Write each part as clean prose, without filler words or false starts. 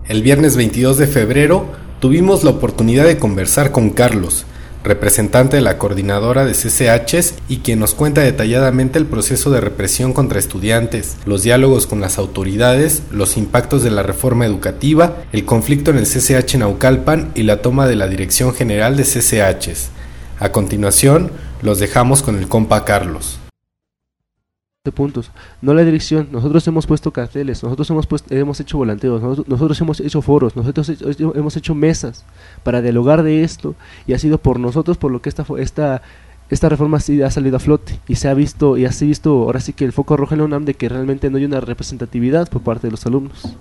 El viernes 22 de febrero tuvimos la oportunidad de conversar con Carlos, representante de la coordinadora de CCHs y quien nos cuenta detalladamente el proceso de represión contra estudiantes, los diálogos con las autoridades, los impactos de la reforma educativa, el conflicto en el CCH Naucalpan y la toma de la Dirección General de CCHs. A continuación, los dejamos con el compa Carlos. Puntos, no la dirección. Nosotros hemos puesto carteles, nosotros hemos hecho volanteos, nosotros hemos hecho foros, nosotros hemos hecho mesas para dialogar de esto, y ha sido por nosotros por lo que esta reforma sí ha salido a flote y se ha visto ahora sí que el foco rojo en la UNAM de que realmente no hay una representatividad por parte de los alumnos.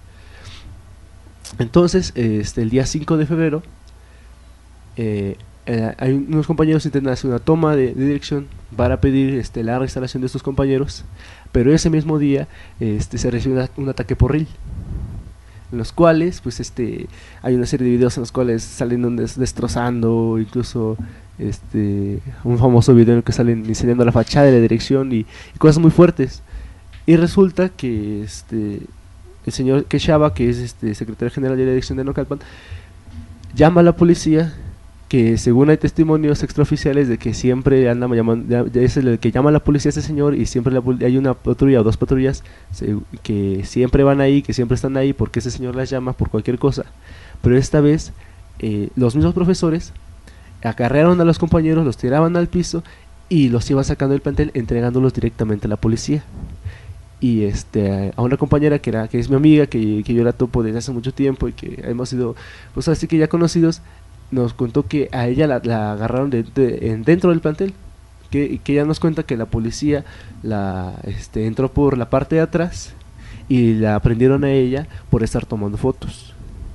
Entonces, el día 5 de febrero hay unos compañeros que intentan hacer una toma de dirección para pedir la reinstalación de estos compañeros, pero ese mismo día se recibe un ataque porril, en los cuales pues hay una serie de videos en los cuales salen destrozando, incluso un famoso video en el que salen incendiando la fachada de la dirección y cosas muy fuertes. Y resulta que el señor Quechaba, que es secretario general de la dirección de Naucalpan, llama a la policía, que según hay testimonios extraoficiales de que siempre anda llamando, es el que llama a la policía a ese señor, y siempre hay una patrulla o dos patrullas que siempre van ahí, que siempre están ahí porque ese señor las llama por cualquier cosa. Pero esta vez los mismos profesores acarrearon a los compañeros, los tiraban al piso y los iban sacando del plantel, entregándolos directamente a la policía. Y a una compañera que es mi amiga, que yo la topo desde hace mucho tiempo y que hemos sido pues así que ya conocidos, nos contó que a ella la agarraron dentro del plantel, que ella nos cuenta que la policía entró por la parte de atrás y la prendieron a ella por estar tomando fotos.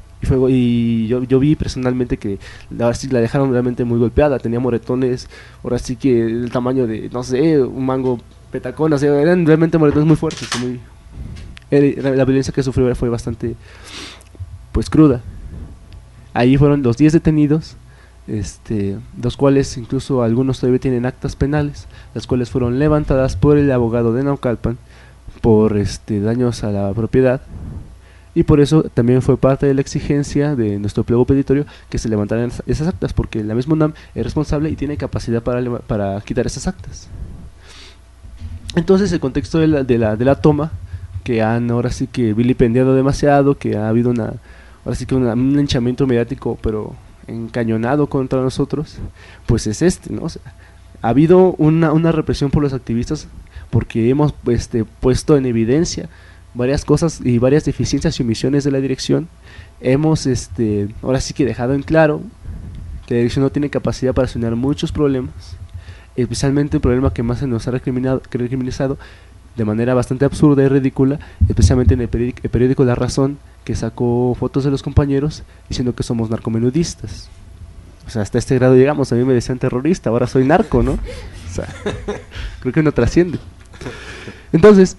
Y yo vi personalmente que ahora sí la dejaron realmente muy golpeada, tenía moretones, ahora sí que el tamaño de, no sé, un mango petacón, o sea, eran realmente moretones muy fuertes, la violencia que sufrió fue bastante pues cruda. Ahí fueron los 10 detenidos, los cuales incluso algunos todavía tienen actas penales, las cuales fueron levantadas por el abogado de Naucalpan por daños a la propiedad, y por eso también fue parte de la exigencia de nuestro pliego petitorio que se levantaran esas actas, porque la misma UNAM es responsable y tiene capacidad para quitar esas actas. Entonces el contexto de la toma, que han ahora sí que vilipendiado demasiado, que ha habido ahora sí que un linchamiento mediático pero encañonado contra nosotros, pues es ¿no? O sea, ha habido una represión por los activistas porque hemos puesto en evidencia varias cosas y varias deficiencias y omisiones de la dirección. Hemos ahora sí que dejado en claro que la dirección no tiene capacidad para solucionar muchos problemas, especialmente el problema que más se nos ha recriminado de manera bastante absurda y ridícula, especialmente en el periódico La Razón, que sacó fotos de los compañeros diciendo que somos narcomenudistas. O sea, hasta este grado llegamos. A mí me decían terrorista, ahora soy narco, ¿no? O sea, creo que no trasciende. Entonces,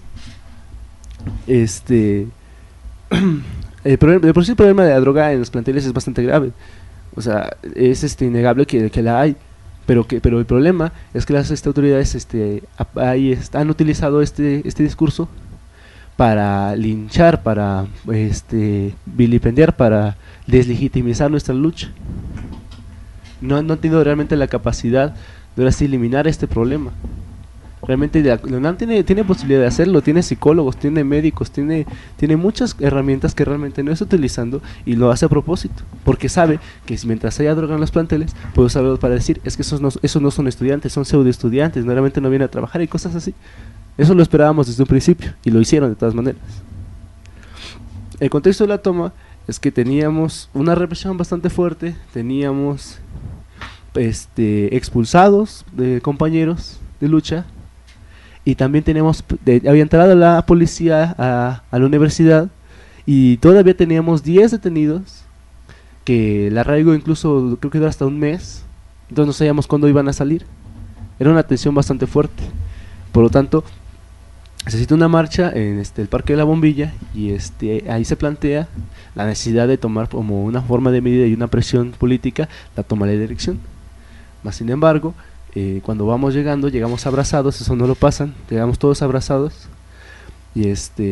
de por sí el problema de la droga en los planteles es bastante grave. O sea, es innegable que la hay. Pero el problema es que las autoridades han utilizado este discurso para linchar, para vilipendiar, para deslegitimizar nuestra lucha. No han tenido realmente la capacidad de ahora sí eliminar este problema. Realmente la UNAM tiene posibilidad de hacerlo, tiene psicólogos, tiene médicos, tiene muchas herramientas que realmente no está utilizando, y lo hace a propósito, porque sabe que si mientras haya droga en los planteles, puede usarlo para decir, es que esos no son estudiantes, son pseudo estudiantes, realmente no vienen a trabajar y cosas así. Eso lo esperábamos desde un principio, y lo hicieron de todas maneras. El contexto de la toma es que teníamos una represión bastante fuerte, teníamos expulsados de compañeros de lucha, y también había entrado la policía a la universidad, y todavía teníamos 10 detenidos, que el arraigo incluso creo que duró hasta un mes, entonces no sabíamos cuándo iban a salir. Era una tensión bastante fuerte. Por lo tanto, necesita una marcha en el Parque de la Bombilla, y ahí se plantea la necesidad de tomar como una forma de medida y una presión política la toma de dirección. Mas sin embargo, cuando llegamos abrazados, eso no lo pasan, llegamos todos abrazados, y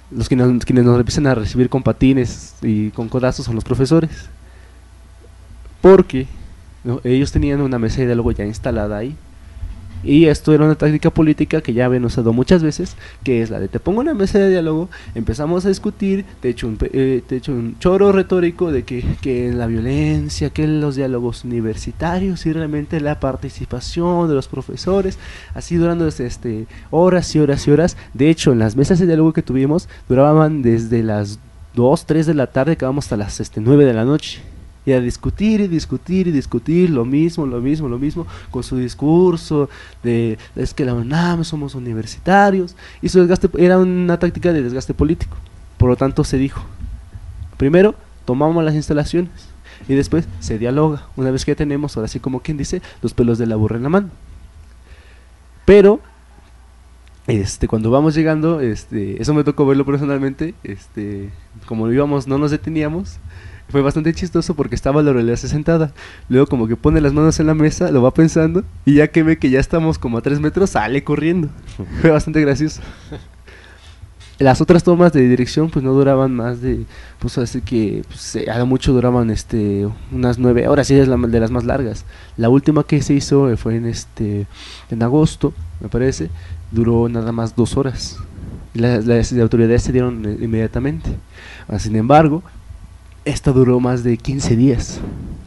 quienes nos empiezan a recibir con patines y con codazos son los profesores, porque ¿no? Ellos tenían una mesa de diálogo ya instalada ahí. Y esto era una táctica política que ya habían usado muchas veces, que es la de te pongo una mesa de diálogo, empezamos a discutir, te echo un choro retórico de que la violencia, que los diálogos universitarios y realmente la participación de los profesores, así durando horas y horas y horas. De hecho, en las mesas de diálogo que tuvimos, duraban desde las 2, 3 de la tarde, acabamos hasta las 9 de la noche. Y a discutir y discutir y discutir lo mismo, con su discurso de es que la UNAM somos universitarios, y su desgaste era una táctica de desgaste político. Por lo tanto se dijo, primero tomamos las instalaciones y después se dialoga, una vez que ya tenemos, ahora sí como quien dice, los pelos de la burra en la mano. Pero cuando vamos llegando, eso me tocó verlo personalmente, como íbamos, no nos deteníamos. Fue bastante chistoso porque estaba la Aurelea sentada. Luego como que pone las manos en la mesa, lo va pensando, y ya que ve que ya estamos como a 3 metros, sale corriendo. Fue bastante gracioso. Las otras tomas de dirección pues no duraban más de, pues así que pues, a lo mucho duraban unas 9 horas, y es de las más largas. La última que se hizo fue en agosto, me parece, duró nada más 2 horas. Y las autoridades se dieron inmediatamente. Sin embargo, esta duró más de 15 días.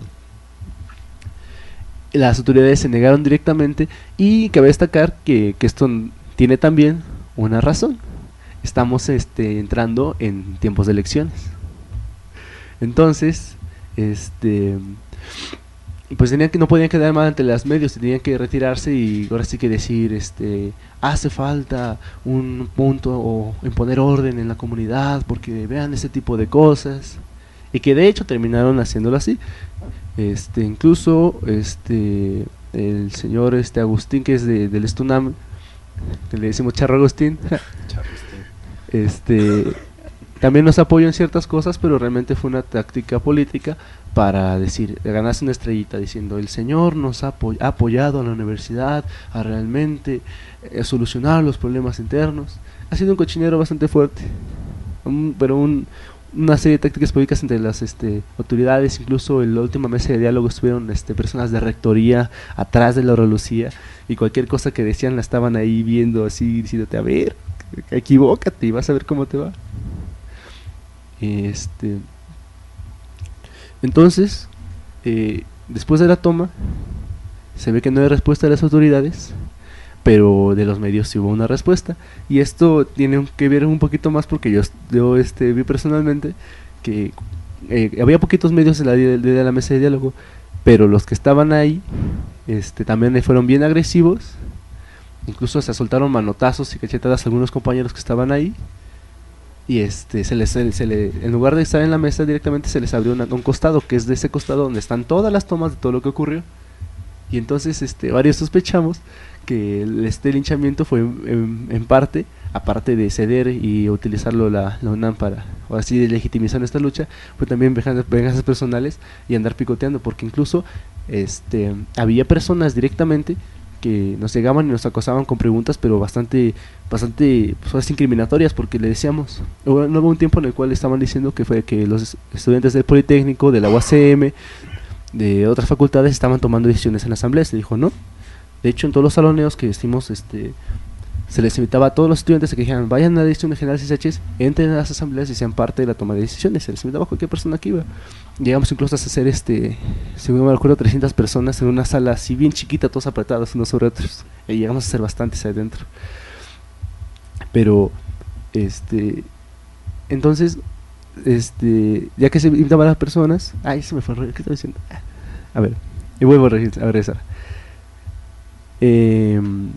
Las autoridades se negaron directamente, y cabe destacar que esto tiene también una razón. Estamos entrando en tiempos de elecciones. Entonces, pues no podían quedar mal ante los medios, tenían que retirarse y ahora sí que decir, hace falta un punto o imponer orden en la comunidad porque vean ese tipo de cosas. Y que de hecho terminaron haciéndolo así. Incluso el señor Agustín, que es del Estunam, que le decimos Charro Agustín, también nos apoyó en ciertas cosas, pero realmente fue una táctica política para decir, ganarse una estrellita diciendo el señor nos ha apoyado a la universidad a realmente solucionar los problemas internos. Ha sido un cochinero bastante fuerte, pero una serie de tácticas políticas entre las autoridades. Incluso en la última mesa de diálogo estuvieron personas de rectoría atrás de la Lucía, y cualquier cosa que decían la estaban ahí viendo así, diciéndote, a ver, equivócate y vas a ver cómo te va. Entonces, después de la toma, se ve que no hay respuesta de las autoridades, pero de los medios sí hubo una respuesta. Y esto tiene que ver un poquito más porque yo vi personalmente que había poquitos medios de la mesa de diálogo, pero los que estaban ahí también fueron bien agresivos. Incluso se soltaron manotazos y cachetadas a algunos compañeros que estaban ahí, y en lugar de estar en la mesa directamente, se les abrió un costado, que es de ese costado donde están todas las tomas de todo lo que ocurrió. Y entonces varios sospechamos que este linchamiento fue en parte, aparte de ceder y utilizarlo la UNAM para, o así, de legitimizar esta lucha, fue también venganzas personales y andar picoteando, porque incluso había personas directamente que nos llegaban y nos acosaban con preguntas, pero bastante pues, incriminatorias, porque le decíamos, no hubo un tiempo en el cual estaban diciendo que los estudiantes del Politécnico, de la UACM, de otras facultades estaban tomando decisiones en la asamblea. Se dijo no. De hecho, en todos los saloneos que hicimos, se les invitaba a todos los estudiantes a que dijeran, vayan a la dirección general de CCHs, entren a las asambleas y sean parte de la toma de decisiones. Se les invitaba a cualquier persona que iba. Llegamos incluso a hacer, si no me recuerdo, 300 personas en una sala así bien chiquita, todos apretados unos sobre otros. Y llegamos a ser bastantes ahí dentro. Pero, entonces, ya que se invitaban a las personas, ay, se me fue, ¿qué estaba diciendo? A ver, y vuelvo a regresar. Ay,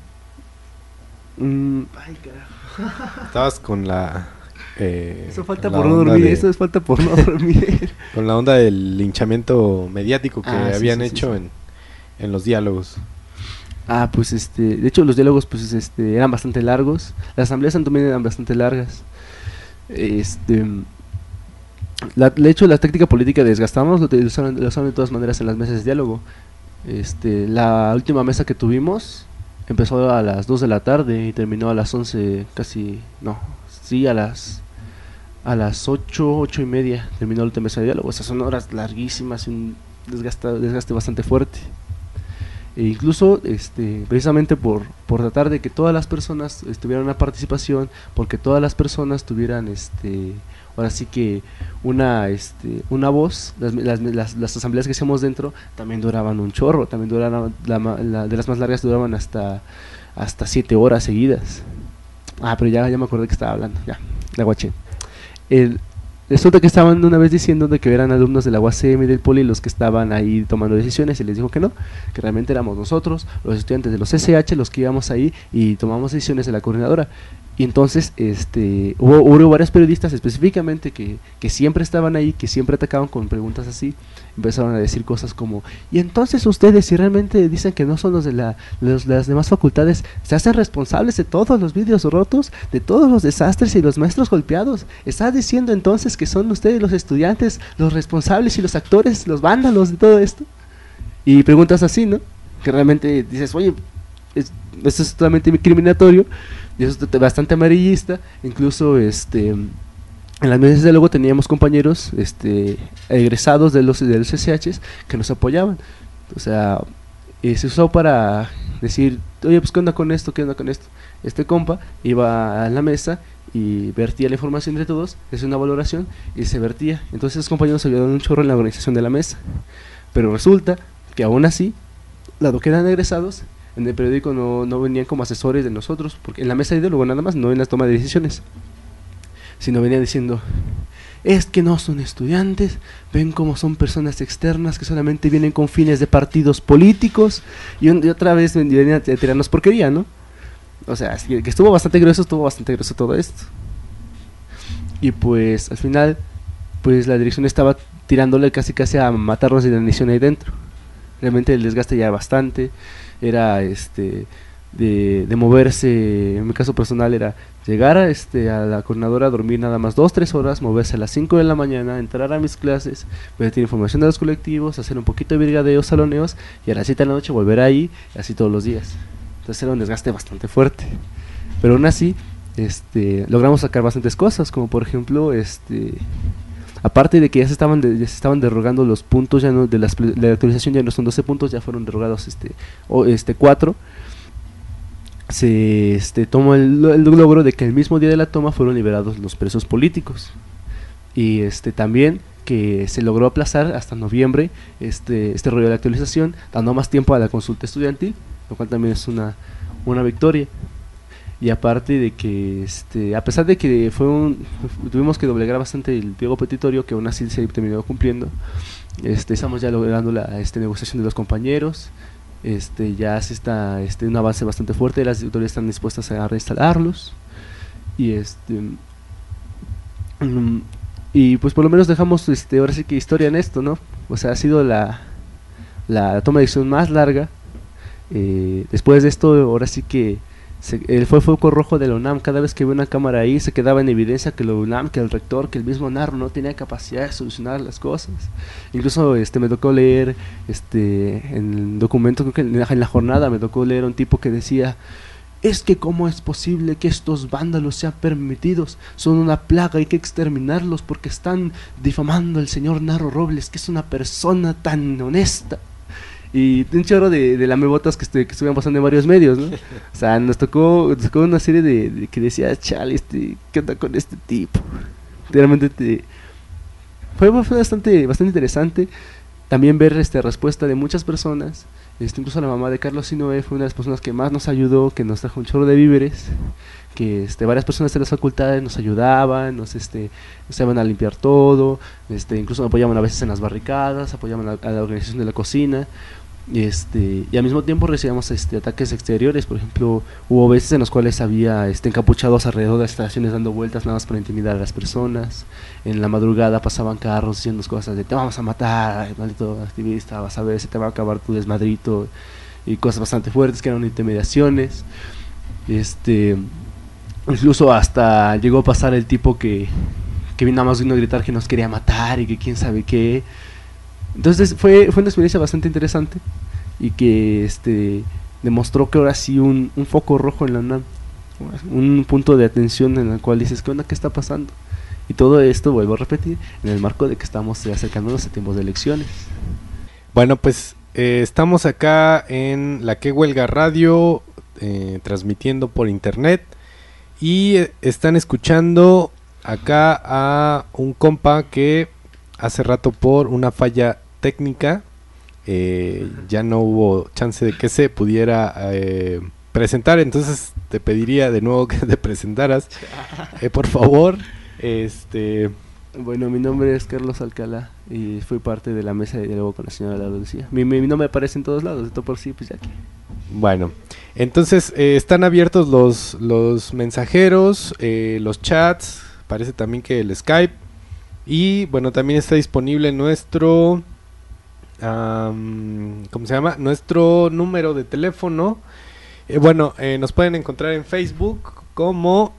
carajo. Estabas con la... eso falta por no dormir, eso es falta por no dormir. Con la onda del linchamiento mediático que habían sí, hecho en los diálogos. Pues de hecho los diálogos pues eran bastante largos, las asambleas también eran bastante largas. De hecho la táctica política de desgastamos lo usaron de todas maneras en las mesas de diálogo. La última mesa que tuvimos empezó a las 2 de la tarde y terminó a las 11, casi, no, sí, a las A las 8:30 terminó el última mesa de diálogo. Esas son horas larguísimas y un desgaste bastante fuerte. E incluso precisamente por tratar de que todas las personas tuvieran una participación, porque todas las personas tuvieran ahora sí que una voz, las asambleas que hacíamos dentro también duraban un chorro, también duraban, de las más largas duraban hasta 7 horas seguidas. Pero ya me acordé que estaba hablando, ya, la guaché. Resulta que estaban una vez diciendo de que eran alumnos de la UACM y del Poli los que estaban ahí tomando decisiones, y les dijo que no, que realmente éramos nosotros, los estudiantes de los SH, los que íbamos ahí y tomamos decisiones de la coordinadora. Y entonces hubo varios periodistas específicamente que siempre estaban ahí, que siempre atacaban con preguntas así. Empezaron a decir cosas como: y entonces ustedes, si realmente dicen que no son los de las demás facultades, se hacen responsables de todos los vidrios rotos, de todos los desastres y los maestros golpeados. ¿Está diciendo entonces que son ustedes los estudiantes los responsables y los actores, los vándalos de todo esto? Y preguntas así, ¿no? Que realmente dices, oye, esto es totalmente discriminatorio, y eso es bastante amarillista. Incluso en las mesas de luego teníamos compañeros egresados de los CCHs que nos apoyaban. O sea, se usó para decir, oye, pues qué onda con esto, qué onda con esto. Este compa iba a la mesa y vertía la información de todos, hacía una valoración y se vertía. Entonces esos compañeros ayudaron un chorro en la organización de la mesa. Pero resulta que aún así, dado que eran egresados, en el periódico no venían como asesores de nosotros, porque en la mesa de diálogo nada más, no en la toma de decisiones, sino venían diciendo: es que no son estudiantes, ven como son personas externas que solamente vienen con fines de partidos políticos, y otra vez venían a tirarnos porquería, ¿no? O sea, que estuvo bastante grueso todo esto. Y pues al final, pues la dirección estaba tirándole casi a matarnos de inanición ahí dentro. Realmente el desgaste ya era bastante, era de moverse. En mi caso personal era llegar a la coordinadora, dormir nada más 2-3 horas, moverse a las 5 de la mañana, entrar a mis clases, ver información de los colectivos, hacer un poquito de brigadeos, saloneos, y a las 7 de la noche volver ahí, así todos los días. Entonces era un desgaste bastante fuerte, pero aún así logramos sacar bastantes cosas, como por ejemplo aparte de que ya se estaban derogando los puntos, ya no, de la actualización ya no son 12 puntos, ya fueron derogados 4. Se tomó el logro de que el mismo día de la toma fueron liberados los presos políticos, y también que se logró aplazar hasta noviembre este rollo de la actualización, dando más tiempo a la consulta estudiantil, lo cual también es una victoria. Y aparte de que a pesar de que tuvimos que doblegar bastante el pliego petitorio, que aún así se terminó cumpliendo, estamos ya logrando la negociación de los compañeros. Ya se está un avance bastante fuerte, las autoridades están dispuestas a reinstalarlos, y pues por lo menos dejamos ahora sí que historia en esto, ¿no? O sea, ha sido la toma de decisión más larga. Después de esto, ahora sí que fue foco rojo de la UNAM. Cada vez que había una cámara ahí se quedaba en evidencia que la UNAM, que el rector, que el mismo Narro no tenía capacidad de solucionar las cosas. Incluso me tocó leer en el documento, creo que en la jornada me tocó leer a un tipo que decía: es que cómo es posible que estos vándalos sean permitidos, son una plaga, hay que exterminarlos porque están difamando al señor Narro Robles, que es una persona tan honesta. Y un chorro de lamebotas que estuvieron pasando en varios medios, ¿no? O sea, nos tocó una serie de que decía: chale, ¿qué onda con este tipo? Realmente fue bastante interesante también ver respuesta de muchas personas. Incluso la mamá de Carlos Sinoé fue una de las personas que más nos ayudó, que nos trajo un chorro de víveres, que varias personas de las facultades nos ayudaban, nos iban a limpiar todo, incluso nos apoyaban a veces en las barricadas, apoyaban a la organización de la cocina. Y al mismo tiempo recibíamos ataques exteriores. Por ejemplo, hubo veces en los cuales había encapuchados alrededor de las estaciones dando vueltas nada más para intimidar a las personas. En la madrugada pasaban carros diciendo cosas de: te vamos a matar, maldito activista, vas a ver, se te va a acabar tu desmadrito, y cosas bastante fuertes que eran intimidaciones. Incluso hasta llegó a pasar el tipo que nada más vino a gritar que nos quería matar y que quién sabe qué. Entonces fue una experiencia bastante interesante, y que demostró que ahora sí un foco rojo en la UNAM, un punto de atención en el cual dices: ¿qué onda? ¿Qué está pasando? Y todo esto, vuelvo a repetir, en el marco de que estamos acercándonos a tiempos de elecciones. Bueno, pues estamos acá en la Que Huelga Radio, transmitiendo por internet, y están escuchando acá a un compa que hace rato por una falla técnica ya no hubo chance de que se pudiera presentar, entonces te pediría de nuevo que te presentaras, por favor. Bueno, mi nombre es Carlos Alcalá y fui parte de la mesa de diálogo con la señora Laura Lucía. Mi nombre aparece en todos lados, de todo por sí, pues ya que... Bueno, entonces están abiertos los mensajeros, los chats, parece también que el Skype, y bueno, también está disponible nuestro, ¿cómo se llama? Nuestro número de teléfono. Nos pueden encontrar en Facebook como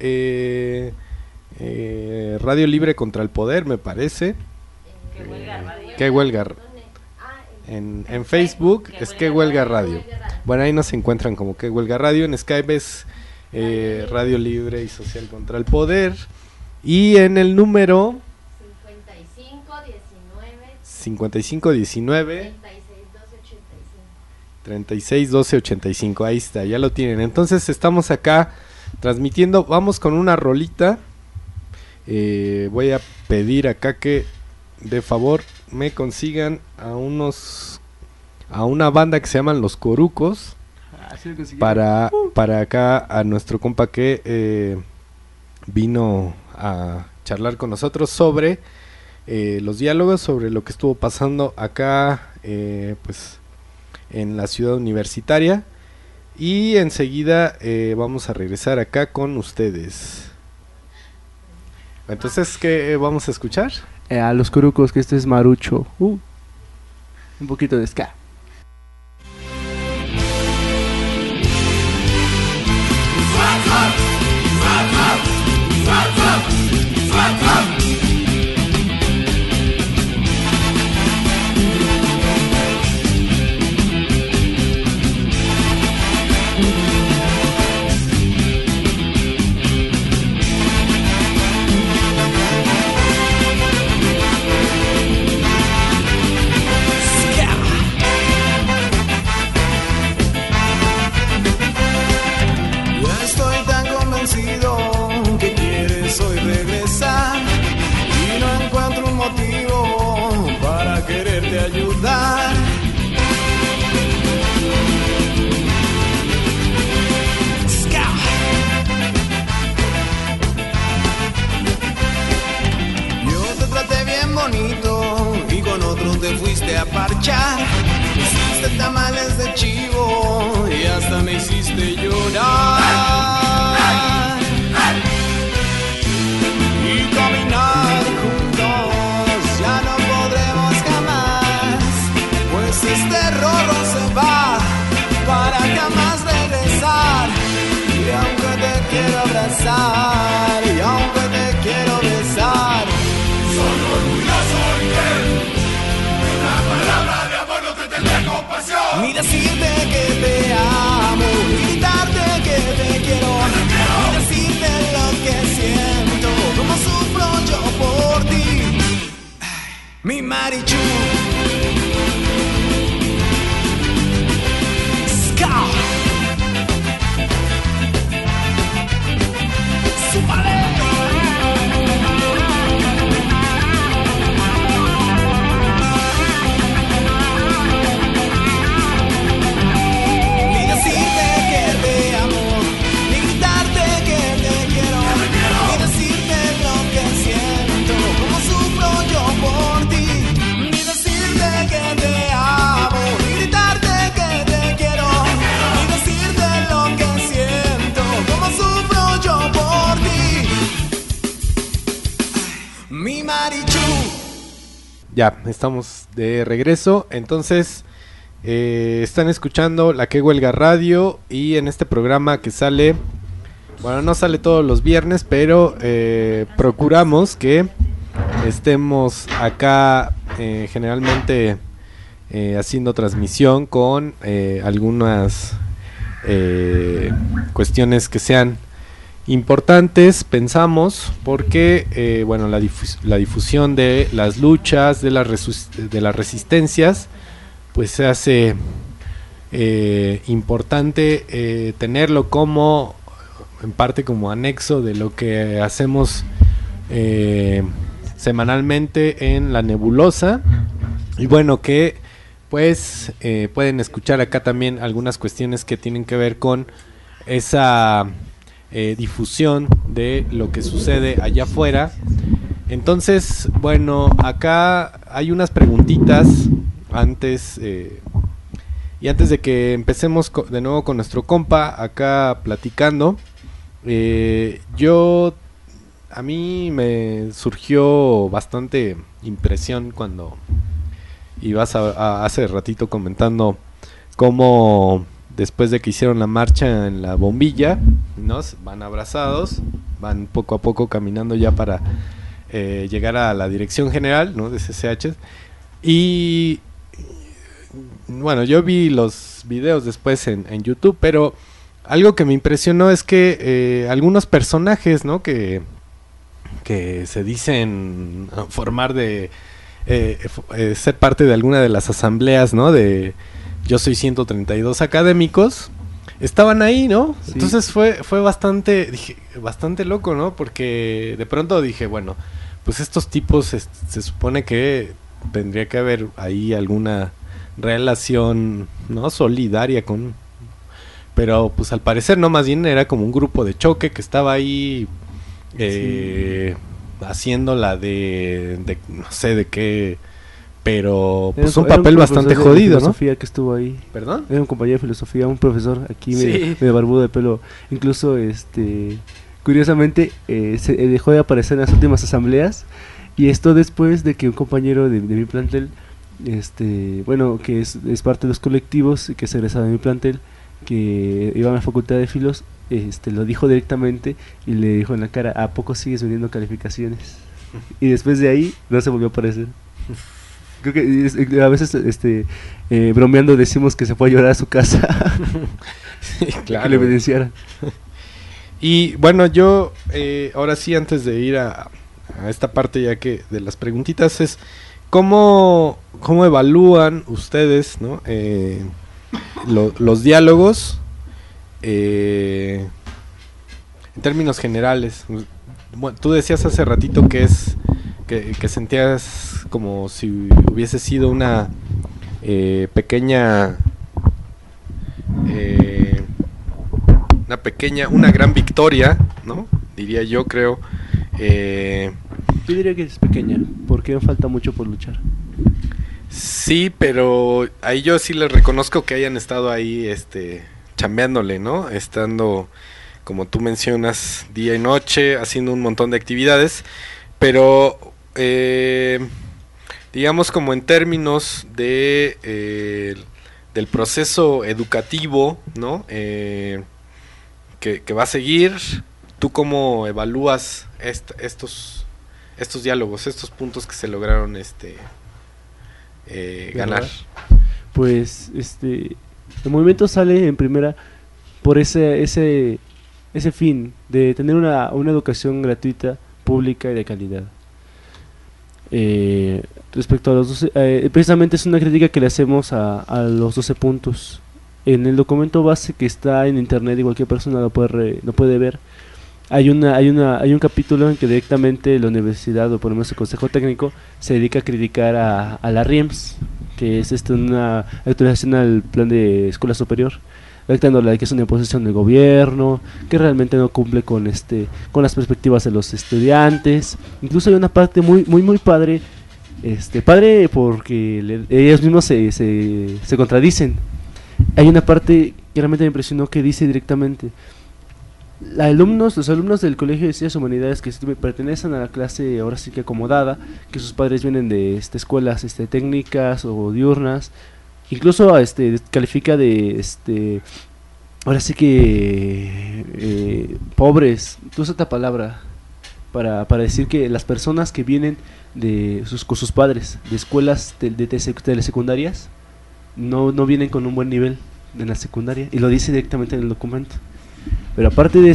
Radio Libre contra el Poder, me parece. Que Huelga. En Facebook es Que Huelga Radio. Bueno, ahí nos encuentran como Que Huelga Radio. En Skype es Radio Libre y Social contra el Poder. Y en el número 5519 36 12 85. Ahí está, ya lo tienen. Entonces estamos acá transmitiendo. Vamos con una rolita. Voy a pedir acá que de favor me consigan a una banda que se llaman Los Corucos, para acá a nuestro compa que vino a charlar con nosotros sobre los diálogos, sobre lo que estuvo pasando acá pues en la ciudad universitaria, y enseguida vamos a regresar acá con ustedes. Entonces, ¿qué vamos a escuchar? A Los Corucos, que este es Marucho. Un poquito de ska. Te fuiste a parchar, hiciste tamales de chivo y hasta me hiciste llorar. Y caminar juntos ya no podremos jamás, pues este rorro se va para jamás regresar. Y aunque te quiero abrazar, y aunque te quiero besar, solo orgulloso y que palabra de amor no te tendré compasión. Ni decirte que te amo, ni gritarte que te quiero, ni decirte lo que siento, como sufro yo por ti. Mi Marichu. Ska. Súmale. Ya, estamos de regreso. Entonces, están escuchando la Que Huelga Radio, y en este programa que sale, bueno, no sale todos los viernes, pero procuramos que estemos acá generalmente haciendo transmisión con algunas cuestiones que sean importantes, pensamos, porque bueno, la difusión de las luchas, de las resistencias, pues se hace importante tenerlo como, en parte como anexo de lo que hacemos semanalmente en La Nebulosa. Y bueno, que pues pueden escuchar acá también algunas cuestiones que tienen que ver con esa difusión de lo que sucede allá afuera. Entonces, bueno, acá hay unas preguntitas antes y antes de que empecemos de nuevo con nuestro compa acá platicando. A mí me surgió bastante impresión cuando ibas hace ratito comentando cómo después de que hicieron la marcha en la bombilla, ¿no? Van abrazados, van poco a poco caminando ya para llegar a la dirección general, ¿no? De CCH. Y bueno, yo vi los videos después en YouTube, pero algo que me impresionó es que algunos personajes, ¿no? que se dicen formar de ser parte de alguna de las asambleas, ¿no? De Yo Soy 132 Académicos, estaban ahí, ¿no? Sí. Entonces fue bastante loco, ¿no? Porque de pronto dije, bueno, pues estos tipos se supone que tendría que haber ahí alguna relación, ¿no? Solidaria con... Pero pues al parecer no, más bien era como un grupo de choque que estaba ahí haciendo la de no sé de qué, pero pues un papel bastante jodido, ¿no? Filosofía que estuvo ahí. ¿Perdón? Era un compañero de filosofía, un profesor aquí sí. medio barbudo de pelo. Incluso curiosamente se dejó de aparecer en las últimas asambleas, y esto después de que un compañero de mi plantel, bueno, que es parte de los colectivos que se egresaba de mi plantel, que iba a la facultad de filos, lo dijo directamente y le dijo en la cara: ¿a poco sigues vendiendo calificaciones? Y después de ahí no se volvió a aparecer. Creo que a veces bromeando decimos que se fue a llorar a su casa. Sí, claro. Que le evidenciaran. Y bueno, yo ahora sí, antes de ir a esta parte ya que de las preguntitas, es ¿cómo evalúan ustedes, ¿no? Los diálogos en términos generales? Bueno, tú decías hace ratito que sentías como si hubiese sido una una gran victoria, ¿no? Diría yo, creo. Yo diría que es pequeña, porque falta mucho por luchar. Sí, pero ahí yo sí les reconozco que hayan estado ahí chambeándole, ¿no? Estando, como tú mencionas, día y noche, haciendo un montón de actividades, pero digamos como en términos de del proceso educativo, ¿no? Que va a seguir, ¿tú cómo evalúas estos diálogos, estos puntos que se lograron ganar? Pues el movimiento sale en primera por ese fin de tener una educación gratuita, pública y de calidad. Respecto a los 12, precisamente es una crítica que le hacemos a los 12 puntos. En el documento base que está en internet y cualquier persona lo puede ver, hay un capítulo en que directamente la universidad, o por lo menos el consejo técnico, se dedica a criticar a la RIEMS, que es una actualización al plan de escuela superior, dictándola que es una imposición del gobierno, que realmente no cumple con las perspectivas de los estudiantes. Incluso hay una parte muy padre, padre porque ellos mismos se contradicen. Hay una parte que realmente me impresionó, que dice directamente: los alumnos del Colegio de Ciencias Humanidades que pertenecen a la clase ahora sí que acomodada, que sus padres vienen de escuelas técnicas o diurnas, incluso califica de ahora sí que pobres, tú usas esta palabra para decir que las personas que vienen con sus padres de escuelas telesecundarias no vienen con un buen nivel en la secundaria, y lo dice directamente en el documento. Pero aparte de eso,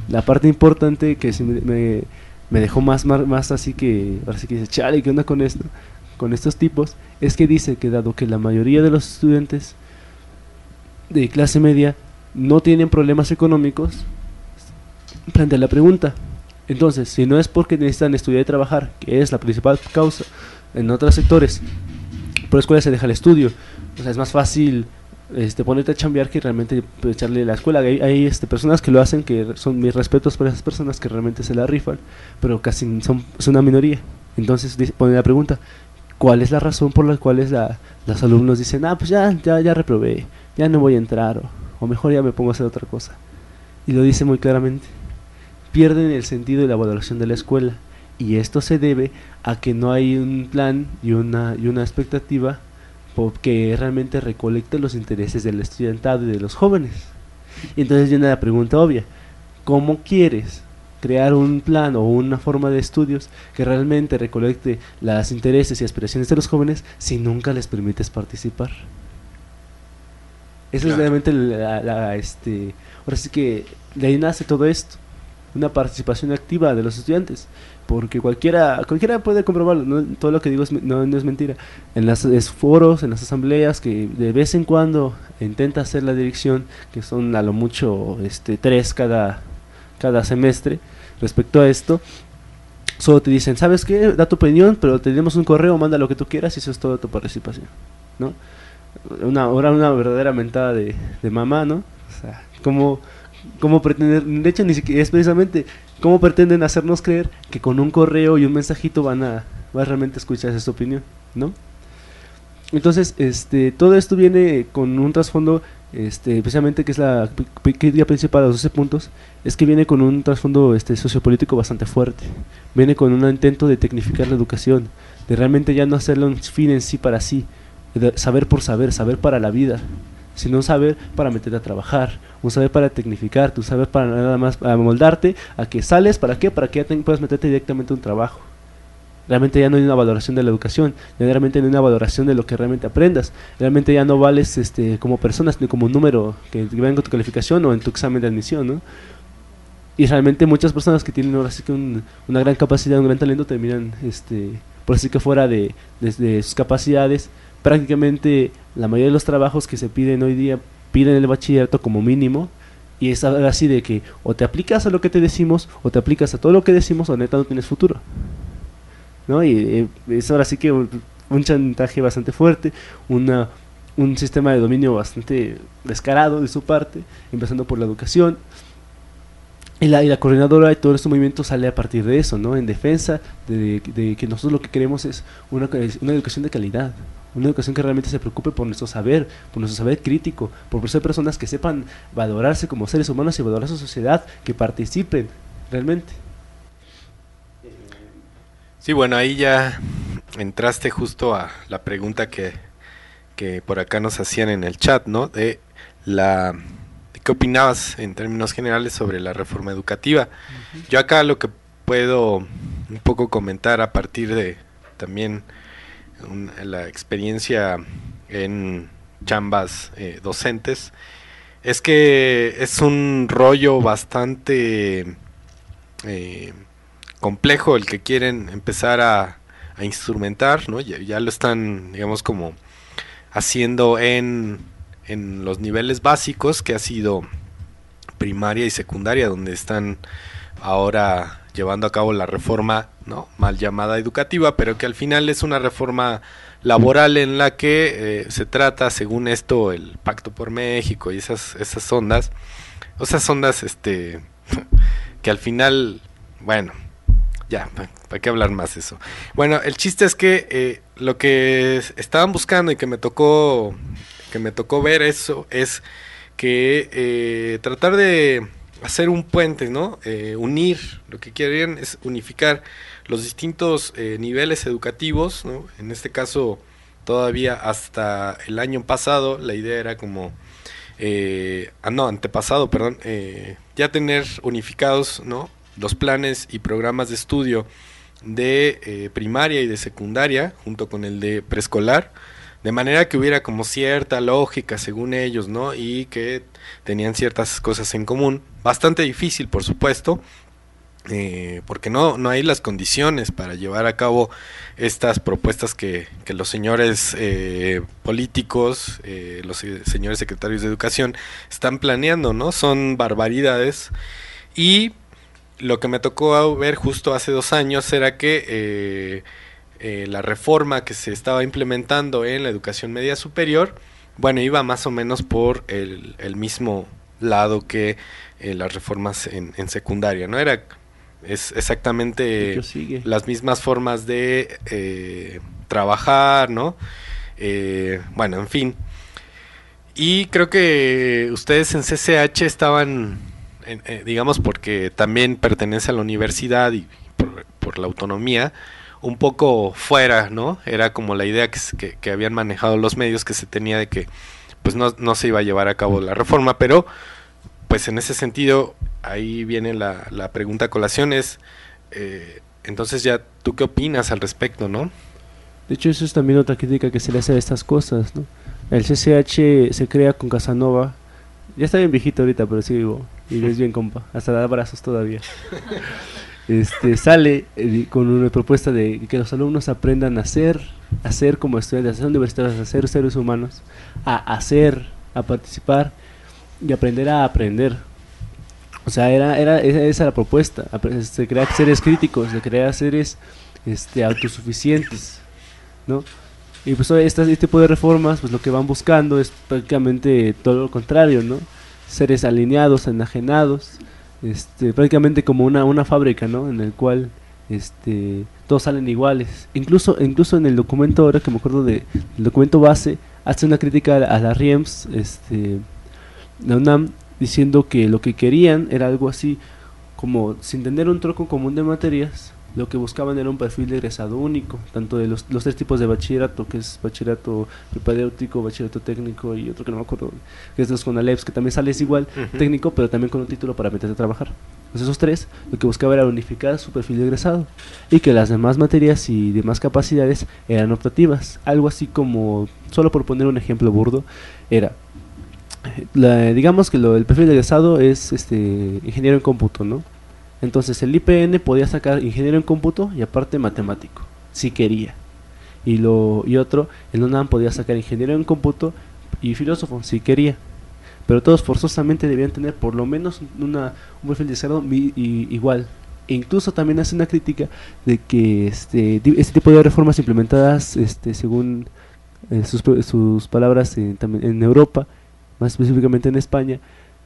la parte importante que sí me dejó más así que, ahora sí que dice, chale, ¿qué onda con esto? Con estos tipos, es que dice que dado que la mayoría de los estudiantes de clase media no tienen problemas económicos, plantea la pregunta, entonces, si no es porque necesitan estudiar y trabajar, que es la principal causa en otros sectores, por la escuela se deja el estudio, o sea, es más fácil ponerte a chambear que realmente echarle la escuela. Hay personas que lo hacen, que son mis respetos por esas personas que realmente se la rifan, pero casi es una minoría. Entonces pone la pregunta, ¿cuál es la razón por la cual los alumnos dicen, pues ya reprobé, ya no voy a entrar, o mejor ya me pongo a hacer otra cosa? Y lo dice muy claramente, pierden el sentido y la valoración de la escuela, y esto se debe a que no hay un plan y una expectativa que realmente recolecte los intereses del estudiantado y de los jóvenes. Y entonces viene la pregunta obvia, ¿cómo quieres crear un plan o una forma de estudios que realmente recolecte los intereses y aspiraciones de los jóvenes si nunca les permites participar? Esa es realmente ahora sí que de ahí nace todo esto, una participación activa de los estudiantes, porque cualquiera puede comprobarlo, ¿no? Todo lo que digo no es mentira. En los foros, en las asambleas que de vez en cuando intenta hacer la dirección, que son a lo mucho 3 cada semestre, respecto a esto, solo te dicen, ¿sabes qué? Da tu opinión, pero te damos un correo, manda lo que tú quieras y eso es toda tu participación, ¿no? Una verdadera mentada de mamá, ¿no? O sea, ¿cómo pretender? De hecho, ni siquiera es precisamente cómo pretenden hacernos creer que con un correo y un mensajito van a realmente escuchar esa opinión, ¿no? Entonces, todo esto viene con un trasfondo, precisamente que es la crítica principal a los 12 puntos, es que viene con un trasfondo sociopolítico bastante fuerte. Viene con un intento de tecnificar la educación, de realmente ya no hacerlo un fin en sí para sí, de saber por saber para la vida, sino un saber para meterte a trabajar, un saber para tecnificar, un saber para nada más amoldarte a que sales, ¿para qué? Para que ya puedas meterte directamente a un trabajo. Realmente ya no hay una valoración de la educación, ya realmente no hay una valoración de lo que realmente aprendas, realmente ya no vales como persona, sino como un número que venga en tu calificación o en tu examen de admisión, ¿no? Y realmente muchas personas que tienen ahora sí que una gran capacidad, un gran talento, terminan por así que fuera de sus capacidades. Prácticamente la mayoría de los trabajos que se piden hoy día piden el bachillerato como mínimo, y es así de que o te aplicas a lo que te decimos o te aplicas a todo lo que decimos o neta no tienes futuro, ¿no? Y es ahora sí que un chantaje bastante fuerte, un sistema de dominio bastante descarado de su parte, empezando por la educación. Y la coordinadora de todo este movimiento sale a partir de eso, ¿no? En defensa de que nosotros lo que queremos es una educación de calidad, una educación que realmente se preocupe por nuestro saber crítico, por ser personas que sepan valorarse como seres humanos y valorar su sociedad, que participen realmente. Sí, bueno, ahí ya entraste justo a la pregunta que por acá nos hacían en el chat, ¿no? De ¿qué opinabas en términos generales sobre la reforma educativa? Uh-huh. Yo acá lo que puedo un poco comentar a partir de también la experiencia en chambas docentes, es que es un rollo bastante complejo el que quieren empezar a instrumentar, ¿no? Ya lo están, digamos, como haciendo en los niveles básicos, que ha sido primaria y secundaria, donde están ahora llevando a cabo la reforma, ¿no?, mal llamada educativa, pero que al final es una reforma laboral en la que se trata, según esto, el Pacto por México y esas ondas, que al final, bueno, ya, ¿para qué hablar más de eso? Bueno, el chiste es que lo que estaban buscando y que me tocó ver eso es que tratar de hacer un puente, ¿no? Unir, lo que quieren es unificar los distintos niveles educativos, ¿no? En este caso, todavía hasta el año pasado, la idea era como, antepasado, perdón, ya tener unificados, ¿no?, los planes y programas de estudio de primaria y de secundaria, junto con el de preescolar, De manera que hubiera como cierta lógica según ellos, ¿no? Y que tenían ciertas cosas en común. Bastante difícil, por supuesto, porque no hay las condiciones para llevar a cabo estas propuestas que los señores políticos, los señores secretarios de educación están planeando, ¿no? Son barbaridades. Y lo que me tocó ver justo hace 2 años era que la reforma que se estaba implementando en la educación media superior, bueno, iba más o menos por el mismo lado que las reformas en secundaria, ¿no? Es exactamente las mismas formas de trabajar, ¿no? Bueno, en fin. Y creo que ustedes en CCH estaban, digamos, porque también pertenece a la universidad y por la autonomía, un poco fuera, ¿no? Era como la idea que habían manejado los medios, que se tenía de que pues no se iba a llevar a cabo la reforma, pero pues en ese sentido, ahí viene la pregunta a colación, entonces ya, ¿tú qué opinas al respecto, no? De hecho, eso es también otra crítica que se le hace a estas cosas, ¿no? El CCH se crea con Casanova, ya está bien viejito ahorita, pero sí vivo, y es bien compa, hasta da abrazos todavía. Sale con una propuesta de que los alumnos aprendan a ser como estudiantes, a ser universitarios, a ser seres humanos, a participar y aprender a aprender. O sea, esa la propuesta, de crear seres críticos, de crear seres autosuficientes, ¿no? Y pues este tipo de reformas, pues lo que van buscando es prácticamente todo lo contrario, ¿no? Seres alineados, enajenados, prácticamente como una fábrica, ¿no? En el cual todos salen iguales. Incluso en el documento, ahora que me acuerdo del documento base, hace una crítica a la RIEMS, la UNAM, diciendo que lo que querían era algo así como, sin tener un tronco común de materias, lo que buscaban era un perfil de egresado único, tanto de los 3 tipos de bachillerato, que es bachillerato propedéutico, bachillerato técnico y otro que no me acuerdo, que es los CONALEPS, que también sales igual, técnico, pero también con un título para meterte a trabajar. Pues esos 3, lo que buscaba era unificar su perfil de egresado, y que las demás materias y demás capacidades eran optativas, algo así como, solo por poner un ejemplo burdo, era digamos que el perfil de egresado es ingeniero en cómputo, ¿no? Entonces el IPN podía sacar ingeniero en cómputo y aparte matemático, si quería. Y otro, el UNAM podía sacar ingeniero en cómputo y filósofo, si quería. Pero todos forzosamente debían tener por lo menos un perfil de egresado igual. E incluso también hace una crítica de que este tipo de reformas implementadas, según sus palabras, también en Europa, más específicamente en España,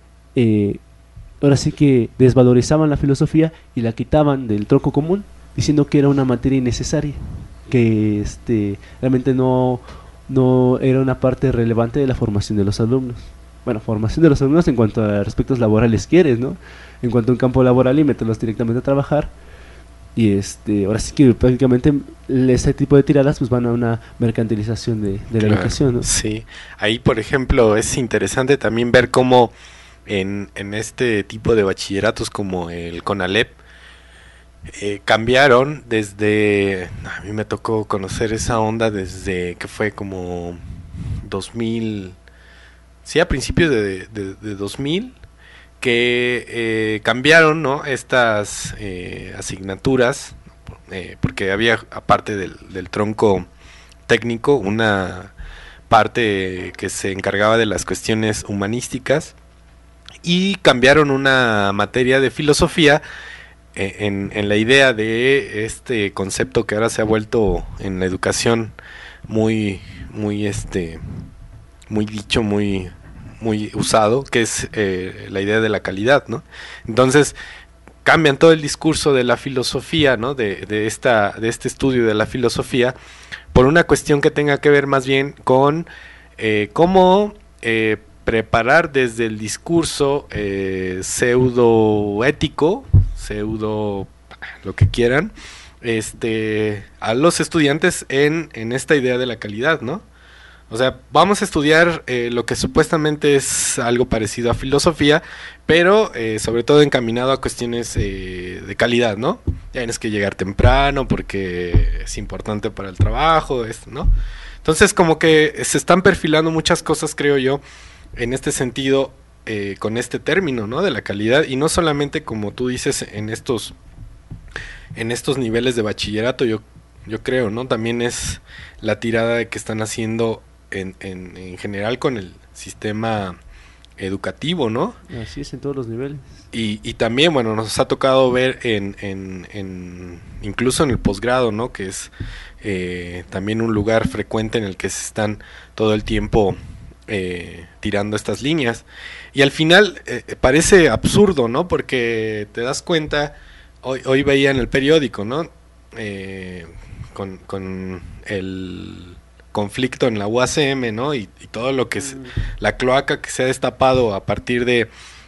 ahora sí que desvalorizaban la filosofía y la quitaban del tronco común, diciendo que era una materia innecesaria, que realmente no era una parte relevante de la formación de los alumnos. Bueno, formación de los alumnos en cuanto a aspectos laborales quieres, ¿no? En cuanto a un campo laboral y meterlos directamente a trabajar. Y ahora sí que prácticamente ese tipo de tiradas pues van a una mercantilización de la educación, ¿no? Sí, ahí por ejemplo es interesante también ver cómo en este tipo de bachilleratos como el CONALEP cambiaron desde, a mí me tocó conocer esa onda desde que fue como 2000, sí, a principios de 2000, que cambiaron, ¿no? Estas asignaturas, porque había, aparte del tronco técnico, una parte que se encargaba de las cuestiones humanísticas, y cambiaron una materia de filosofía en la idea de este concepto que ahora se ha vuelto en la educación muy dicho, muy usado, que es la idea de la calidad, ¿no? Entonces cambian todo el discurso de la filosofía, ¿no? de este estudio de la filosofía, por una cuestión que tenga que ver más bien con cómo preparar desde el discurso pseudo ético, pseudo lo que quieran, a los estudiantes en esta idea de la calidad, ¿no? O sea, vamos a estudiar lo que supuestamente es algo parecido a filosofía, pero sobre todo encaminado a cuestiones de calidad, ¿no? Tienes que llegar temprano porque es importante para el trabajo, esto, ¿no? Entonces como que se están perfilando muchas cosas, creo yo, en este sentido, con este término, ¿no? De la calidad, y no solamente como tú dices en estos niveles de bachillerato, yo creo, ¿no? También es la tirada que están haciendo en general con el sistema educativo, ¿no? Así es, en todos los niveles. Y también, bueno, nos ha tocado ver incluso en el posgrado, ¿no? Que es también un lugar frecuente en el que se están todo el tiempo tirando estas líneas. Y al final parece absurdo, ¿no? Porque te das cuenta, hoy veía en el periódico, ¿no? Con el conflicto en la UACM, ¿no? Y todo lo que es la cloaca que se ha destapado a partir de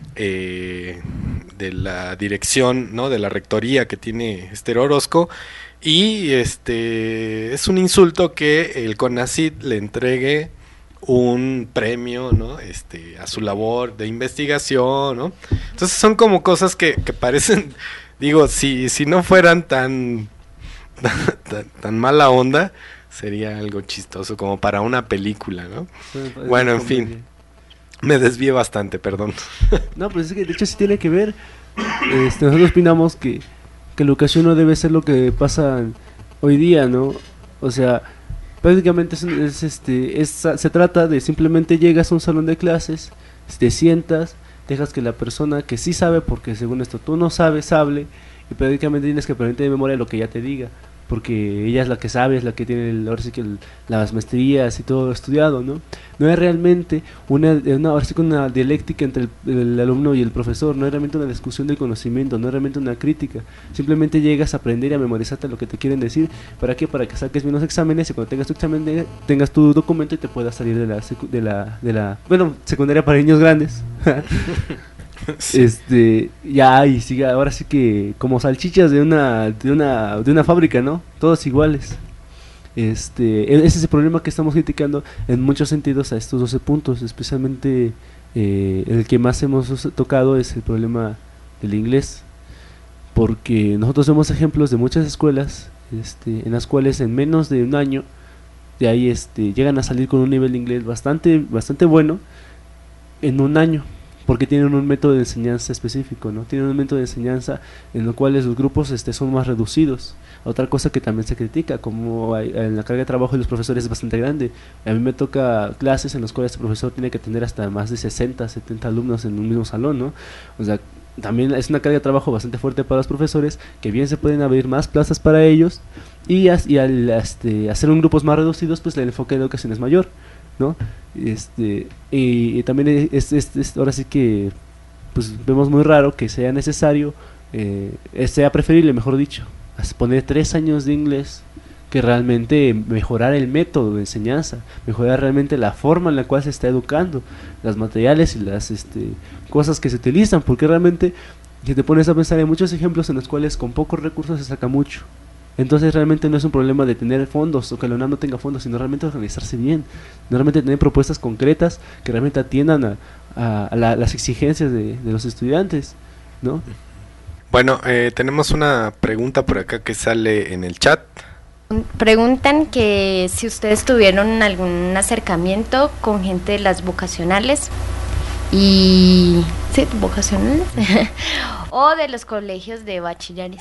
la dirección, ¿no? De la rectoría que tiene Esther Orozco, y es un insulto que el CONACYT le entregue un premio, ¿no? A su labor de investigación, ¿no? Entonces son como cosas que parecen, digo, si no fueran tan mala onda, sería algo chistoso como para una película, ¿no? Bueno, en fin, me desvié bastante, perdón. No, pues es que de hecho sí tiene que ver. Nosotros opinamos que la educación no debe ser lo que pasa hoy día, ¿no? O sea, prácticamente se trata de simplemente llegas a un salón de clases, te sientas, dejas que la persona que sí sabe, porque según esto tú no sabes, hable, y prácticamente tienes que aprender de memoria lo que ella te diga, porque ella es la que sabe, es la que tiene ahora sí que las maestrías y todo estudiado, ¿no? No es realmente ahora sí que una dialéctica entre el alumno y el profesor, no es realmente una discusión del conocimiento, no es realmente una crítica, simplemente llegas a aprender y a memorizarte lo que te quieren decir. ¿Para qué? Para que saques bien los exámenes y cuando tengas tu examen tengas tu documento y te puedas salir de la bueno, secundaria para niños grandes. Sí. Ya, y siga, ahora sí que como salchichas de una fábrica, ¿no? Todos iguales. Ese es el problema que estamos criticando en muchos sentidos a estos 12 puntos, especialmente el que más hemos tocado es el problema del inglés, porque nosotros vemos ejemplos de muchas escuelas en las cuales en menos de un año de ahí llegan a salir con un nivel de inglés bastante bueno en un año, porque tienen un método de enseñanza específico, ¿no? Tienen un método de enseñanza en el cual los grupos son más reducidos. Otra cosa que también se critica, como en la carga de trabajo de los profesores es bastante grande. A mí me toca clases en las cuales el profesor tiene que tener hasta más de 60, 70 alumnos en un mismo salón, ¿no? O sea, también es una carga de trabajo bastante fuerte para los profesores, que bien se pueden abrir más plazas para ellos, y al hacer un grupos más reducidos, pues el enfoque de la educación es mayor, ¿no? Y también ahora sí que pues vemos muy raro que sea necesario, sea preferible, mejor dicho, poner 3 años de inglés que realmente mejorar el método de enseñanza, mejorar realmente la forma en la cual se está educando, los materiales y las cosas que se utilizan, porque realmente si te pones a pensar hay muchos ejemplos en los cuales con pocos recursos se saca mucho. Entonces realmente no es un problema de tener fondos o que la UNAM no tenga fondos, sino realmente organizarse bien, no realmente tener propuestas concretas que realmente atiendan a las exigencias de los estudiantes, ¿no? Bueno, tenemos una pregunta por acá que sale en el chat. Preguntan que si ustedes tuvieron algún acercamiento con gente de las vocacionales vocacionales o de los colegios de bachilleres.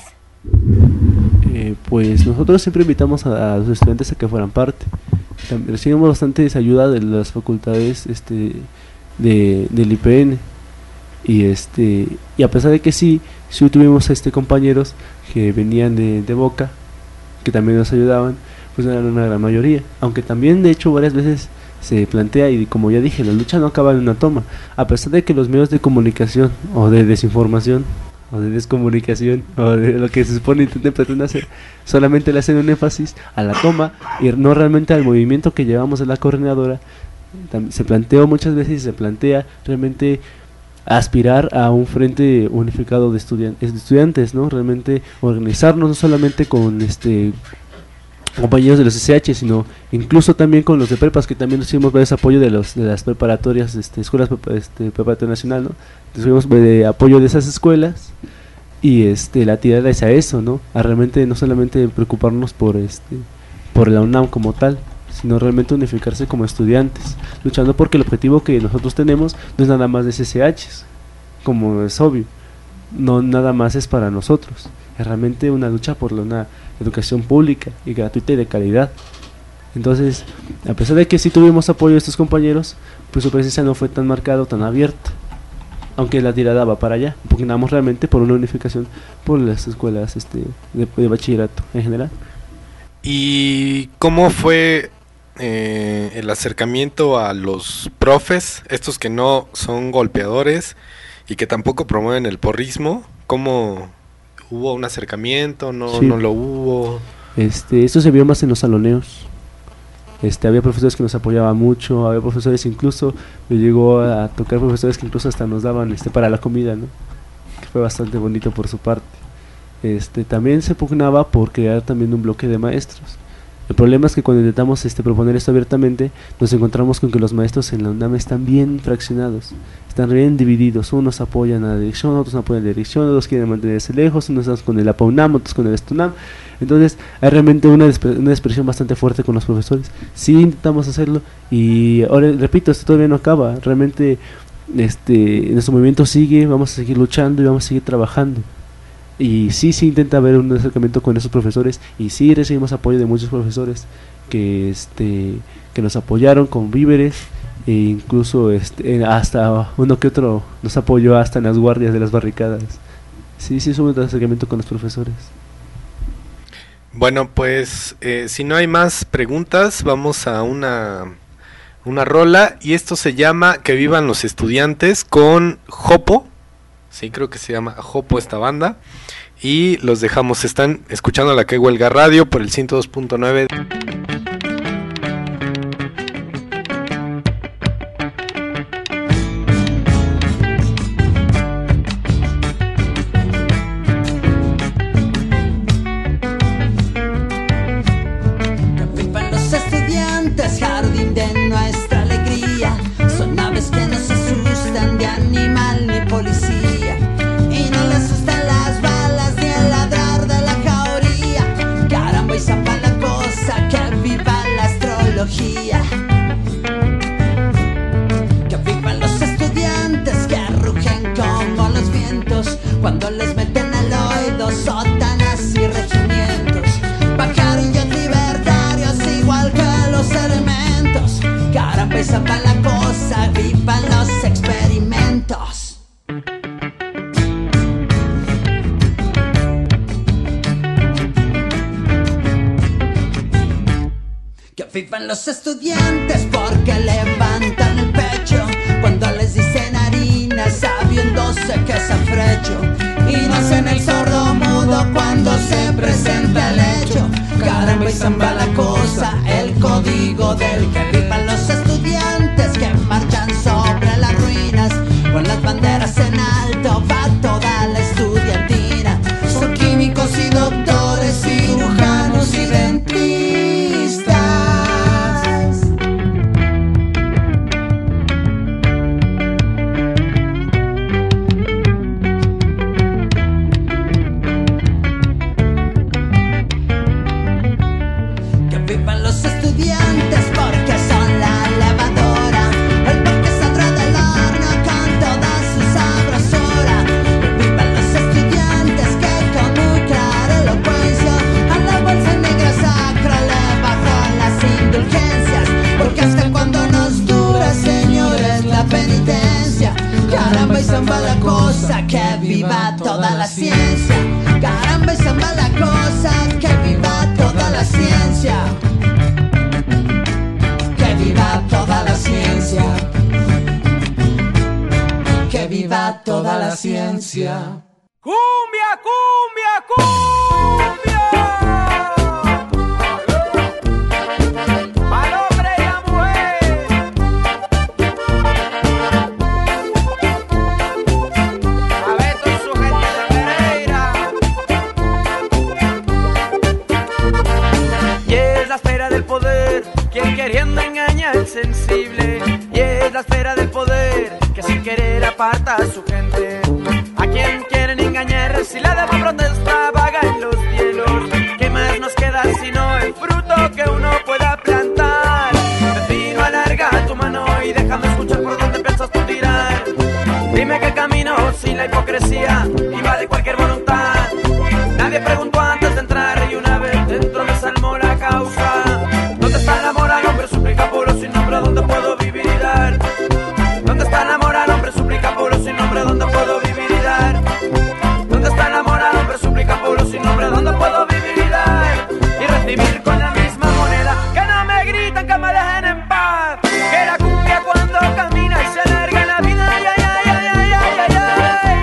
Pues nosotros siempre invitamos a los estudiantes a que fueran parte. Recibimos bastante ayuda de las facultades del IPN y a pesar de que sí tuvimos compañeros que venían de Boca, que también nos ayudaban, pues no eran una gran mayoría, aunque también de hecho varias veces se plantea, y como ya dije, la lucha no acaba en una toma, a pesar de que los medios de comunicación o de desinformación o de descomunicación o de lo que se supone intentan hacer, solamente le hacen un énfasis a la toma y no realmente al movimiento que llevamos en la coordinadora. Se planteó muchas veces y se plantea realmente aspirar a un frente unificado de estudiantes, ¿no? Realmente organizarnos no solamente con compañeros de los SH, sino incluso también con los de prepas, que también recibimos varios apoyo de las preparatorias, escuelas preparatoria nacional, ¿no? Recibimos apoyo de esas escuelas, y la tirada es a eso, ¿no? A realmente no solamente preocuparnos por la UNAM como tal, sino realmente unificarse como estudiantes, luchando porque el objetivo que nosotros tenemos no es nada más de SSH, como es obvio, no nada más es para nosotros, es realmente una lucha por una educación pública y gratuita y de calidad. Entonces, a pesar de que sí tuvimos apoyo de estos compañeros, pues su presencia no fue tan marcada o tan abierta, aunque la tirada va para allá, pugnamos realmente por una unificación por las escuelas de bachillerato en general. ¿Y cómo fue el acercamiento a los profes, estos que no son golpeadores y que tampoco promueven el porrismo? ¿Cómo hubo un acercamiento? ¿No, sí, no lo hubo? Esto se vio más en los saloneos. Había profesores que nos apoyaban mucho, había profesores incluso, me llegó a tocar profesores que incluso hasta nos daban para la comida, ¿no? Que fue bastante bonito por su parte. También se pugnaba por crear también un bloque de maestros. El problema es que cuando intentamos proponer esto abiertamente, nos encontramos con que los maestros en la UNAM están bien fraccionados, están bien divididos. Unos apoyan a la dirección, otros no apoyan a la dirección, otros quieren mantenerse lejos, unos están con el APAUNAM, otros con el ESTUNAM. Entonces hay realmente una expresión bastante fuerte con los profesores. Sí intentamos hacerlo, y ahora repito, esto todavía no acaba. Realmente nuestro movimiento sigue, vamos a seguir luchando y vamos a seguir trabajando. Y sí intenta haber un acercamiento con esos profesores, y sí recibimos apoyo de muchos profesores que nos apoyaron con víveres, e incluso hasta uno que otro nos apoyó hasta en las guardias de las barricadas. Sí es un acercamiento con los profesores. Bueno, pues si no hay más preguntas, vamos a una rola, y esto se llama Que Vivan los Estudiantes con Jopo. Sí, creo que se llama Jopo esta banda. Y los dejamos, están escuchando la Que Huelga Radio por el 102.9. Que vivan los estudiantes, jardín de nuestra alegría. Son aves que no se asustan de animal ni policía, y no les asustan las balas ni el ladrar de la jauría. Caramba y zapa la cosa, que viva la astrología. Que vivan los estudiantes que rugen como los vientos cuando les meten al oído sótanas y regimientos. Pajarillos libertarios igual que los elementos. Caramba y zapa la cosa, vivan los experimentos. Que vivan los estudiantes porque levantan el pecho cuando les dicen harina, sabiéndose que es afrecho, y no hacen el sordo mudo cuando se presenta el hecho. Caramba y zamba la cosa, el código del que vivan los estudiantes que marchan sobre las ruinas con las banderas en alto. Va toda la estudiantina, son químicos y doctores, cirujanos y dentistas. Que vivan los estudiantes porque son la levadura, el pan que saldrá del horno con toda su sabrosura. Que vivan los estudiantes que con muy clara elocuencia a la bolsa negra sacra le bajan las indulgencias, porque hasta cuando nos dura, señores, la penitencia. Caramba y zamba la cosa, que viva toda la ciencia. Caramba y zamba la cosa, que viva toda la ciencia. Que viva toda la ciencia. Que viva toda la ciencia. ¡Cumbia, cumbia, cumbia! ¡Al hombre y la mujer! A ver, todos su gente de Pereira. quien queriendo engaña al sensible, y es la esfera del poder que sin querer aparta a su gente. A quien quieren engañar si la demo protesta vaga en los cielos. ¿Qué más nos queda sino el fruto que uno pueda plantar? Vecino, alarga tu mano y déjame escuchar por dónde piensas tú tirar. Dime qué camino sin la hipocresía invade cualquier voluntad. Nadie preguntó antes de entrar y una vez dentro me salmó la causa. ¿Dónde está el amor al hombre? Suplica pueblo sin nombre, ¿dónde puedo vivir y dar? ¿Dónde está el amor al hombre? Suplica pueblo sin nombre, ¿dónde puedo vivir y dar? ¿Dónde está el amor al hombre? Suplica pueblo sin nombre, ¿dónde puedo vivir y dar? Y recibir con la misma moneda, que no me gritan, que me dejen en paz. Que la cumbia cuando camina y se alarga la vida, ay, ay, ay, ay, ay, ay, ay, ay.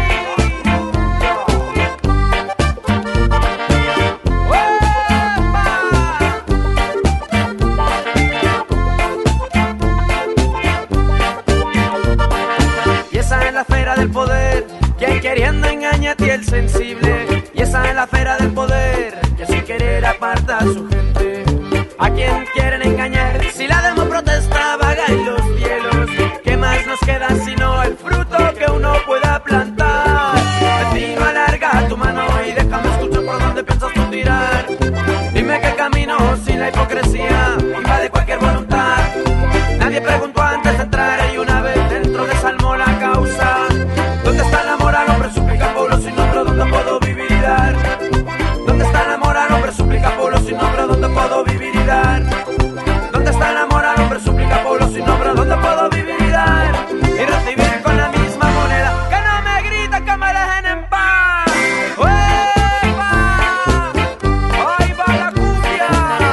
Y esa es la esfera del poder, quien queriendo engaña a ti el sensible. Y esa es la esfera del poder, que sin querer aparta a su gente. A quien quieren engañar si la demo protesta vaga en los cielos. ¿Qué más nos queda sino el fruto que uno pueda plantar? Vecino, alarga tu mano y déjame escuchar por dónde piensas tú tirar. Dime qué camino sin la hipocresía invade cualquier voluntad. Nadie preguntó antes de entrar y una vez dentro desalmó la causa. ¿Dónde está el amor al hombre? Suplica pueblo sin nombre, ¿dónde puedo vivir y dar? ¿Dónde está el amor al hombre? Suplica pueblo sin nombre, ¿dónde puedo vivir y dar? ¿Dónde está el amor al hombre? Suplica pueblo sin nombre, ¿dónde puedo vivir y dar? Y recibir con la misma moneda, que no me griten, que me dejen en paz. ¡Uepa! ¡Ahí va la cumbia!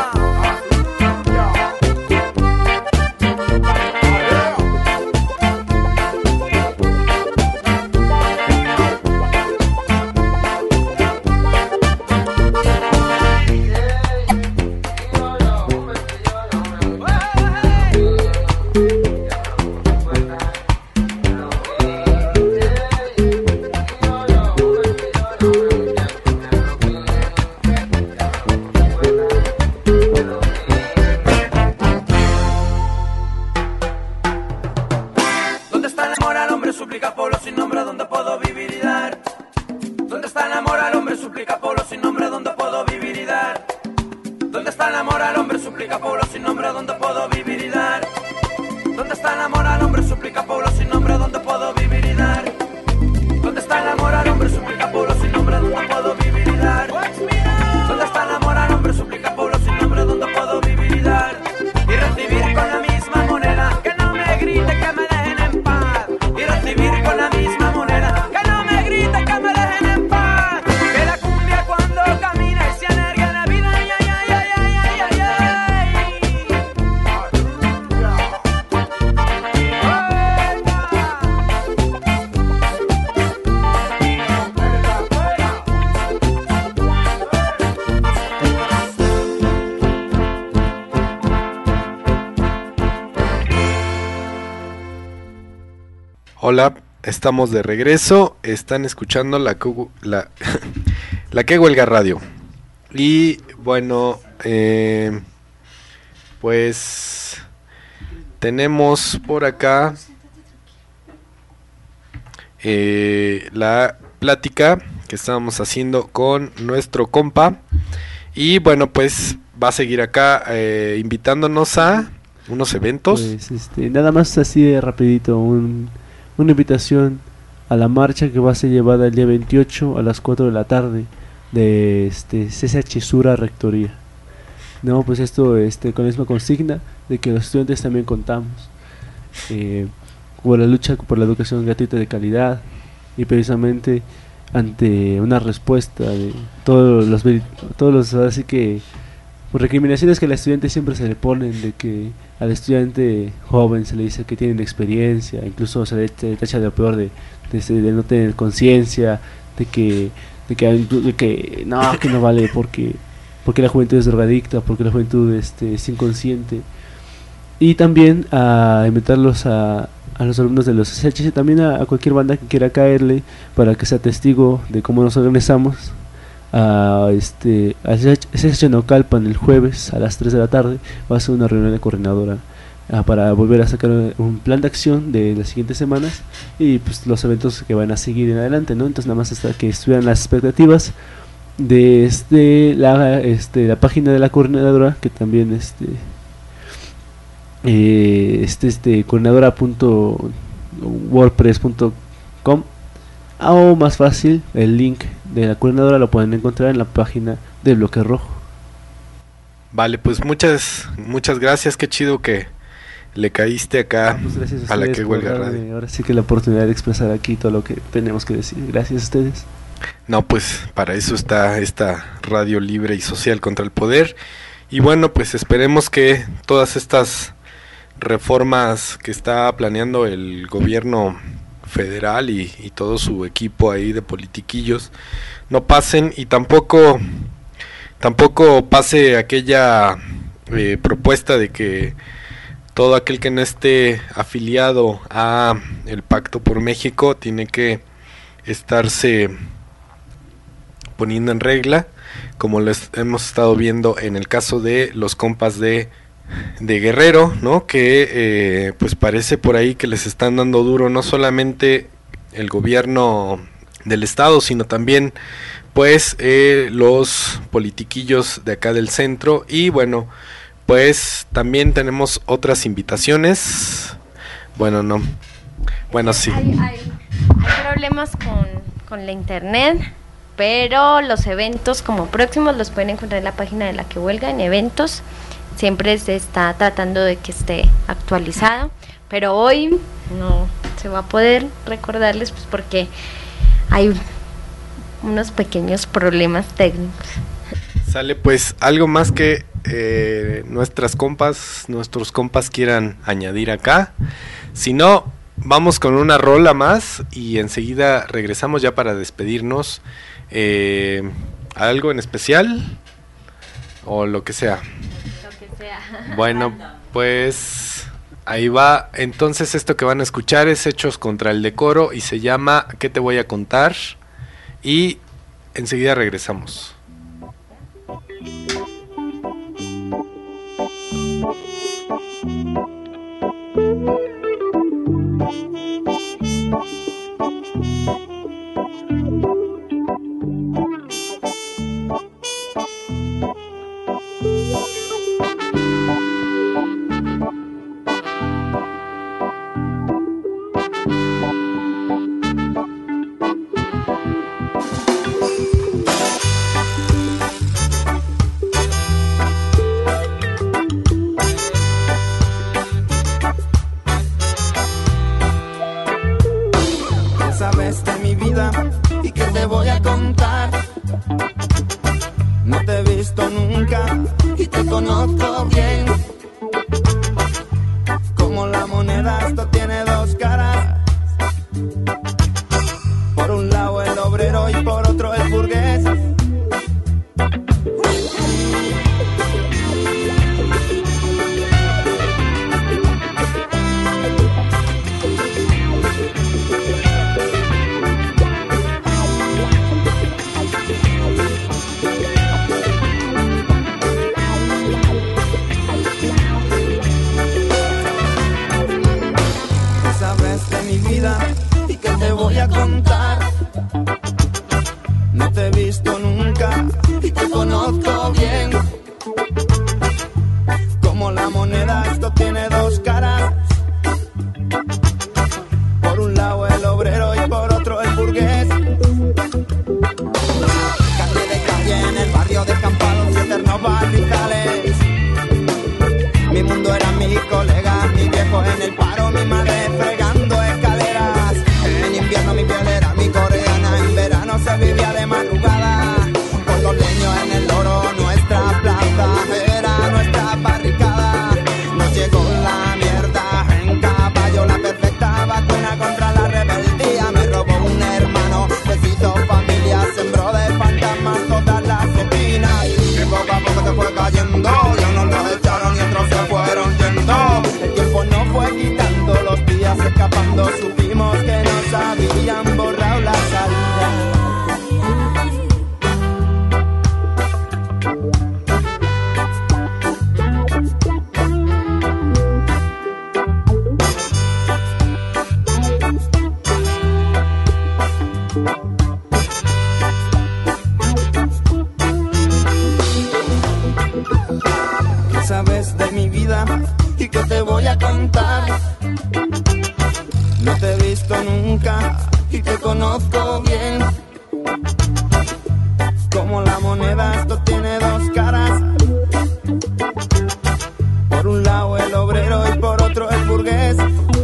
¿Dónde está el amor al hombre? Suplica pueblo sin nombre, ¿dónde puedo vivir y dar? ¿Dónde está el amor al hombre? Suplica pueblo sin nombre, ¿dónde puedo vivir y dar? ¿Dónde está el amor al hombre? Suplica pueblo sin nombre, ¿dónde puedo vivir y dar? ¿Dónde está el amor al hombre? Suplica pueblo sin nombre, ¿dónde puedo vivir y dar? ¿Dónde está el amor al hombre? Suplica pueblo sin nombre, ¿dónde puedo vivir y dar? ¿Dónde está el amor al hombre? Suplica pueblo sin nombre, ¿dónde puedo vivir y dar? Y recibir con la misma moneda, que no me grite, que me dejen en paz. Y recibir con la misma moneda, que no me grite, que me dejen en paz. Que la cumbia cuando camina y se alarga la vida, ay, ay, ay, ay, ay, ay, ay, ay. Hola, estamos de regreso. Están escuchando la que huelga radio. Y bueno, pues tenemos por acá la plática que estábamos haciendo con nuestro compa. Y bueno, pues va a seguir acá invitándonos a unos eventos. Pues, nada más así de rapidito, una invitación a la marcha que va a ser llevada el día 28 a las 4 de la tarde de CCH Sura Rectoría. No, pues esto con la misma consigna de que los estudiantes también contamos por la lucha por la educación gratuita de calidad, y precisamente ante una respuesta de todos los así que por recriminaciones que al estudiante siempre se le ponen, de que al estudiante joven se le dice que tienen experiencia, incluso se le tacha de lo peor de no tener conciencia, de que no vale porque la juventud es drogadicta, porque la juventud es inconsciente. Y también a invitarlos a los alumnos de los SH y también a cualquier banda que quiera caerle para que sea testigo de cómo nos organizamos a SH Naucalpan el jueves a las 3 de la tarde. Va a ser una reunión de coordinadora para volver a sacar un plan de acción de las siguientes semanas y pues los eventos que van a seguir en adelante, ¿no? Entonces nada más hasta que estuvieran las expectativas de la página de la coordinadora, que también coordinadora.wordpress.com, o más fácil, el link de la coordinadora lo pueden encontrar en la página del Bloque Rojo. Vale, pues muchas gracias, qué chido que le caíste acá Pues a la que huelga radio. Ahora sí que la oportunidad de expresar aquí todo lo que tenemos que decir. Gracias a ustedes. No, pues para eso está esta radio libre y social contra el poder. Y bueno, pues esperemos que todas estas reformas que está planeando el gobierno federal y todo su equipo ahí de politiquillos no pasen, y tampoco pase aquella propuesta de que todo aquel que no esté afiliado a el Pacto por México tiene que estarse poniendo en regla, como les hemos estado viendo en el caso de los compas de Guerrero, ¿no? Que pues parece por ahí que les están dando duro no solamente el gobierno del estado, sino también pues los politiquillos de acá del centro. Y bueno, pues también tenemos otras invitaciones. Bueno, no. Bueno, sí. Hay problemas con la internet, pero los eventos como próximos los pueden encontrar en la página de la que huelga, en eventos. Siempre se está tratando de que esté actualizado, pero hoy no se va a poder recordarles, pues porque hay unos pequeños problemas técnicos. Sale, pues algo más que nuestros compas quieran añadir acá. Si no, vamos con una rola más y enseguida regresamos ya para despedirnos. ¿Algo en especial? O lo que sea. Bueno, pues ahí va. Entonces esto que van a escuchar es Hechos contra el Decoro y se llama ¿Qué te voy a contar? Y enseguida regresamos. ¿Y qué te voy a contar? No te he visto nunca y te conozco bien. Como la moneda, esto tiene dos caras. Por un lado el obrero y por otro el burgués. ¿Y qué te voy a contar? No te he visto nunca y te conozco bien. Como la moneda, esto tiene dos caras. Por un lado el obrero y por otro el burgués. Calle de calle en el barrio descampados y eternos barrizales. Mi mundo era mi colega, mi viejo en el paro, mi madre fregando escaleras. En invierno mi piel era mi coreana, en verano se vivía de madrugada. Con los leños en el loro, nuestra plaza era nuestra barricada. Nos llegó la mierda en caballo, la perfecta vacuna contra la rebeldía. Me robó un hermano, besito familia, sembró de fantasmas todas las esquinas. Y poco a poco se fue cayendo, ya no los echaron y otros se fueron yendo. conozco bien. Como la moneda, esto tiene dos caras. Por un lado el obrero y por otro el burgués.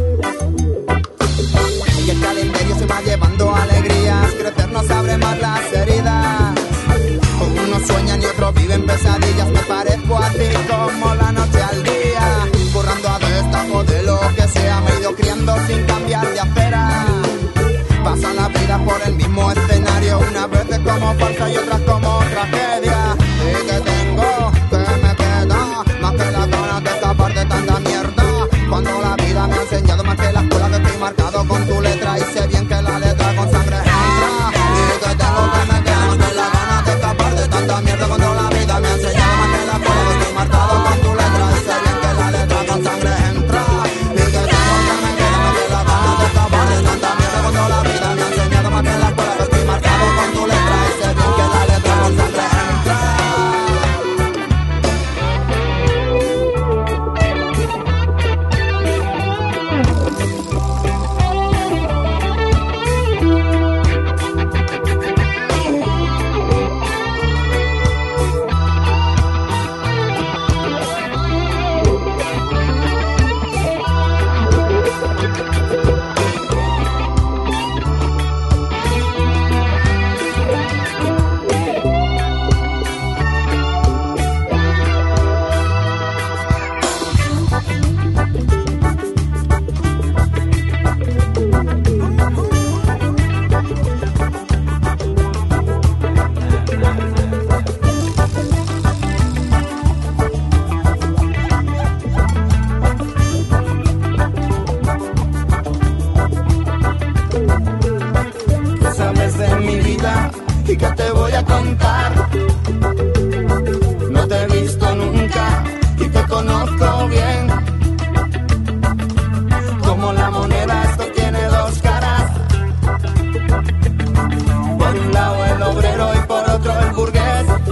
Y el calendario se va llevando alegrías. Crecer nos abre más las heridas. Unos sueñan y otros viven pesadillas. Me parezco a ti como la noche al día. Currando a destajo de lo que sea. Me he ido criando sin cambiar de acera. Pasa la vida por el mismo escenario. Unas veces como farsa y otras como tragedia. Y que tengo, que me queda más que las ganas de escapar de tanta mierda. Cuando la vida me ha enseñado más que la escuela, que estoy marcado con tu letra. Y sé bien que la letra con sangre entra. Y que tengo, que me queda más que las ganas de escapar de tanta mierda. Cuando la vida me ha enseñado más que la escuela, que estoy marcado con tu letra. Y sé bien que la letra con sangre entra. Y que tengo, que me queda más que las ganas de escapar de tanta mierda. Cuando la vida me ha enseñado más que la escuela, que estoy marcado con tu letra. Y sé bien que la letra con sangre entra. ¿Qué sabes de mi vida y qué te voy a contar? No te he visto nunca y te conozco bien. Como la moneda, esto tiene dos caras. Por un lado el obrero y por otro el burgués.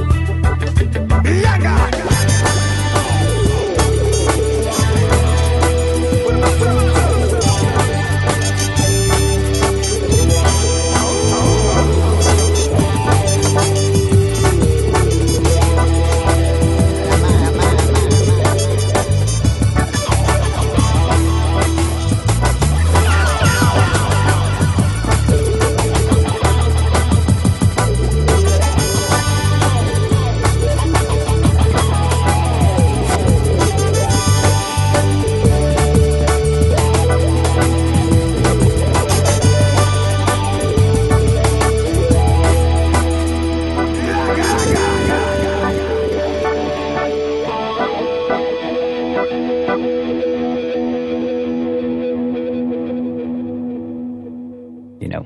You know.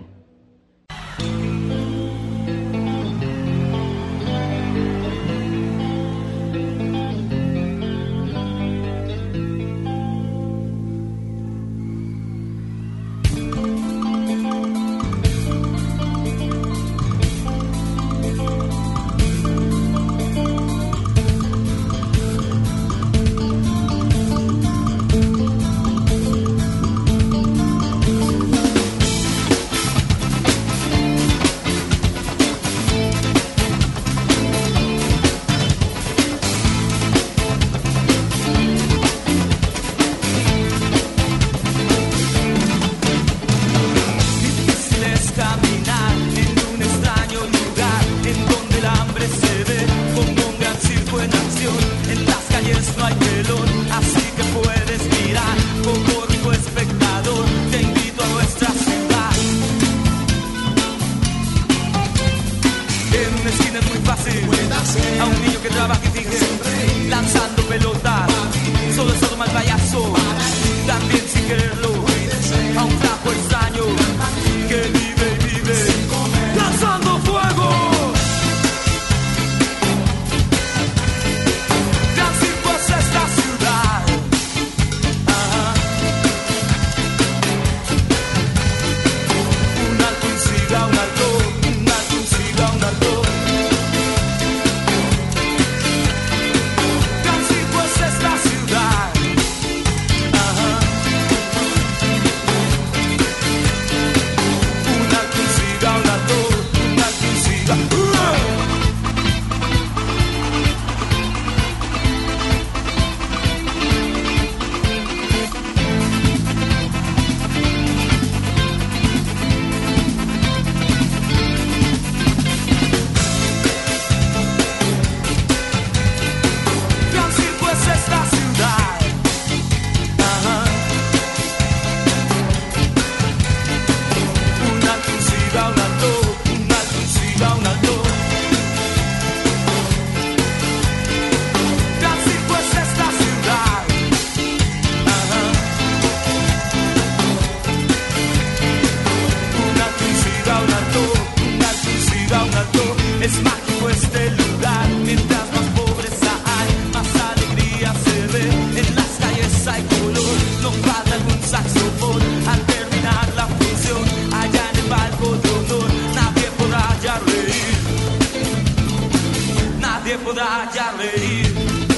nos falta algún saxofón al terminar la función. Allá en el palco de honor nadie podrá ya reír, nadie podrá ya reír.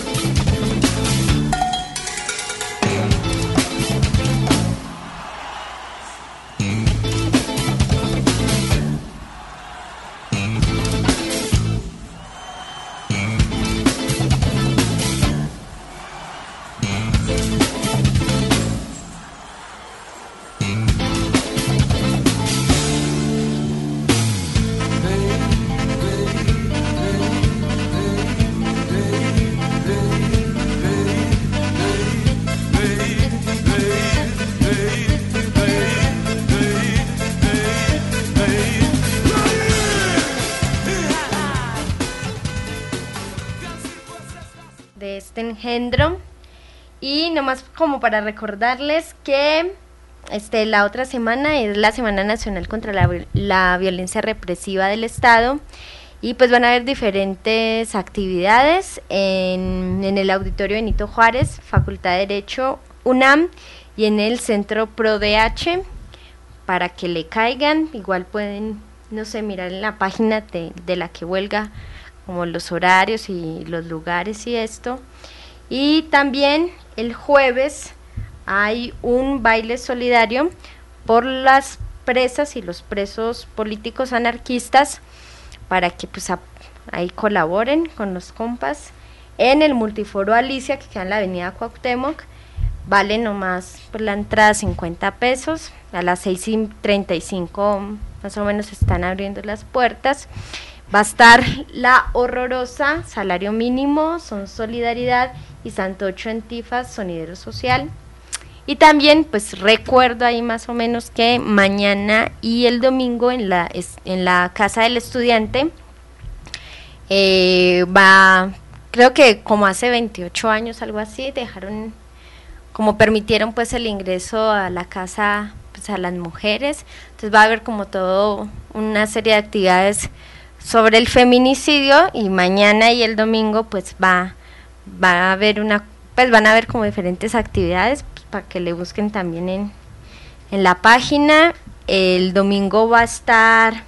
De este engendro. Y nomás como para recordarles que la otra semana es la Semana Nacional contra la Violencia Represiva del Estado, y pues van a haber diferentes actividades en el Auditorio Benito Juárez, Facultad de Derecho, UNAM, y en el Centro ProDH, para que le caigan. Igual pueden, no sé, mirar en la página de la que huelga como los horarios y los lugares y esto. Y también el jueves hay un baile solidario por las presas y los presos políticos anarquistas, para que pues ahí colaboren con los compas en el Multiforo Alicia, que queda en la avenida Cuauhtémoc. Vale nomás por la entrada 50 pesos, a las 6:35 más o menos están abriendo las puertas. Va a estar La Horrorosa, Salario Mínimo, Son Solidaridad y Santocho Antifas, Sonidero Social. Y también pues recuerdo ahí más o menos que mañana y el domingo en la Casa del Estudiante creo que como hace 28 años, algo así, permitieron pues el ingreso a la casa pues a las mujeres. Entonces va a haber como todo una serie de actividades sobre el feminicidio, y mañana y el domingo pues va a haber van a haber como diferentes actividades, pues, para que le busquen también en la página. El domingo va a estar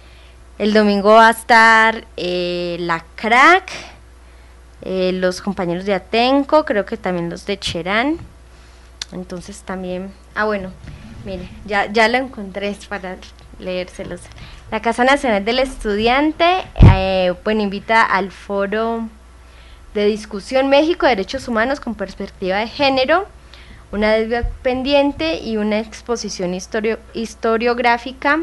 la Crack, los compañeros de Atenco, creo que también los de Cherán. Entonces también, bueno, mire, ya lo encontré para leérselos. La Casa Nacional del Estudiante invita al Foro de Discusión México, Derechos Humanos con Perspectiva de Género, una deuda pendiente y una exposición historiográfica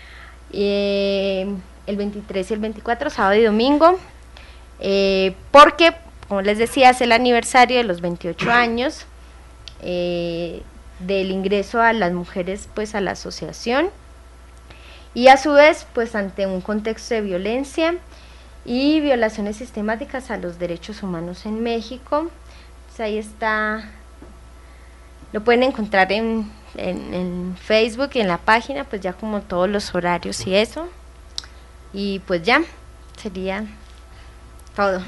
el 23 y el 24, sábado y domingo, porque, como les decía, es el aniversario de los 28 años del ingreso a las mujeres pues a la asociación, y a su vez pues ante un contexto de violencia y violaciones sistemáticas a los derechos humanos en México. Pues ahí está, lo pueden encontrar en Facebook y en la página, pues ya como todos los horarios y eso. Y pues ya, sería todo.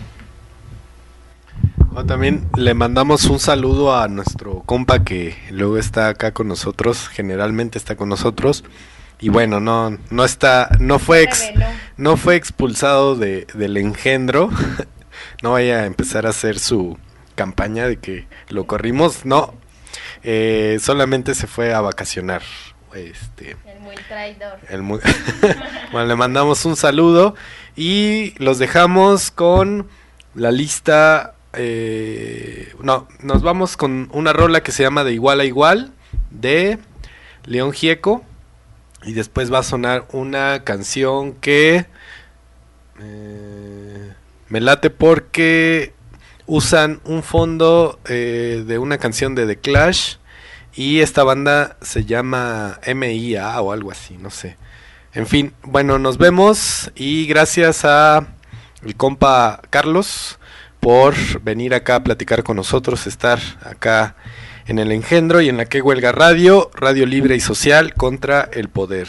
También le mandamos un saludo a nuestro compa que luego está acá con nosotros, generalmente está con nosotros. Y bueno, no fue expulsado del engendro. No vaya a empezar a hacer su campaña de que lo corrimos, no. Solamente se fue a vacacionar. El muy traidor. Bueno, le mandamos un saludo y los dejamos con la lista. Nos vamos con una rola que se llama De Igual a Igual, de León Gieco. Y después va a sonar una canción que me late porque usan un fondo de una canción de The Clash, y esta banda se llama MIA o algo así, no sé. En fin, bueno, nos vemos, y gracias a el compa Carlos por venir acá a platicar con nosotros, estar acá en el engendro y en la que huelga radio libre y social contra el poder.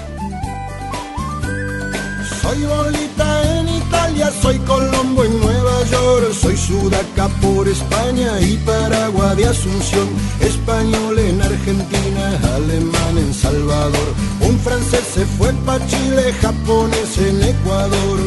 Soy Bolita en Italia, soy Colombo en Nueva Nueva York, soy sudaca por España y Paraguay de Asunción, español en Argentina, alemán en Salvador, un francés se fue pa' Chile, japonés en Ecuador.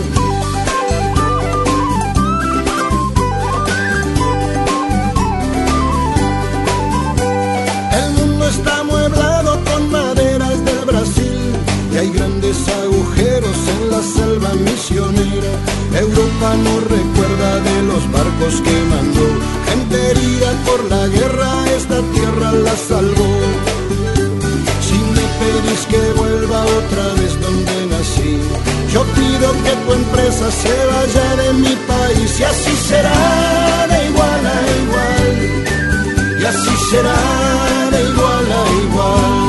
El mundo está amueblado con maderas del Brasil y hay grandes agujeros en la selva misionera. Europa no recuerda de los barcos que mandó, gente herida por la guerra, esta tierra la salvó. Si me pedís que vuelva otra vez donde nací, yo pido que tu empresa se vaya de mi país, y así será de igual a igual, y así será de igual a igual.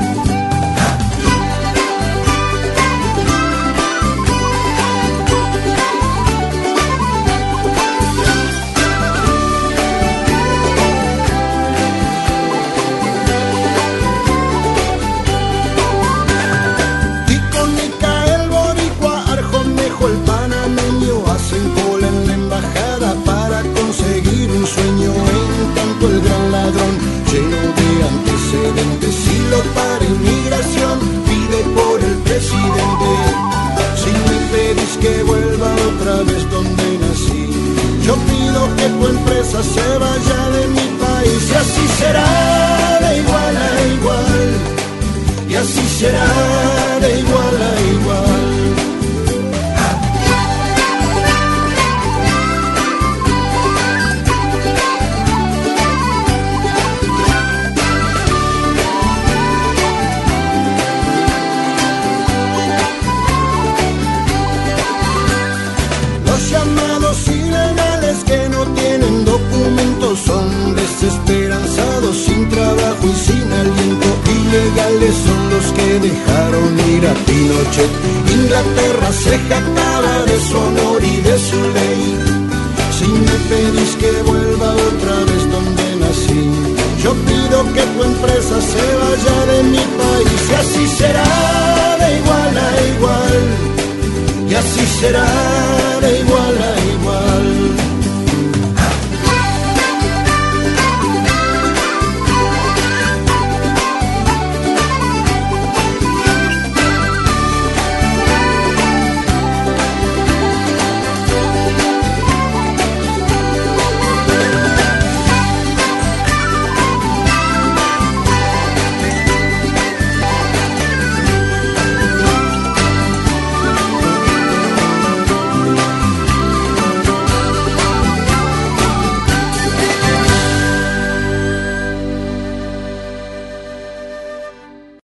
El gran ladrón, lleno de antecedentes, y lo para inmigración pide por el presidente. Si me pedís que vuelva otra vez donde nací, yo pido que tu empresa se vaya de mi país, y así será de igual a igual, y así será de igual a igual. Son desesperanzados, sin trabajo y sin aliento, ilegales son los que dejaron ir a Pinochet. Inglaterra se jactaba de su honor y de su ley. Si me pedís que vuelva otra vez donde nací, yo pido que tu empresa se vaya de mi país, y así será de igual a igual, y así será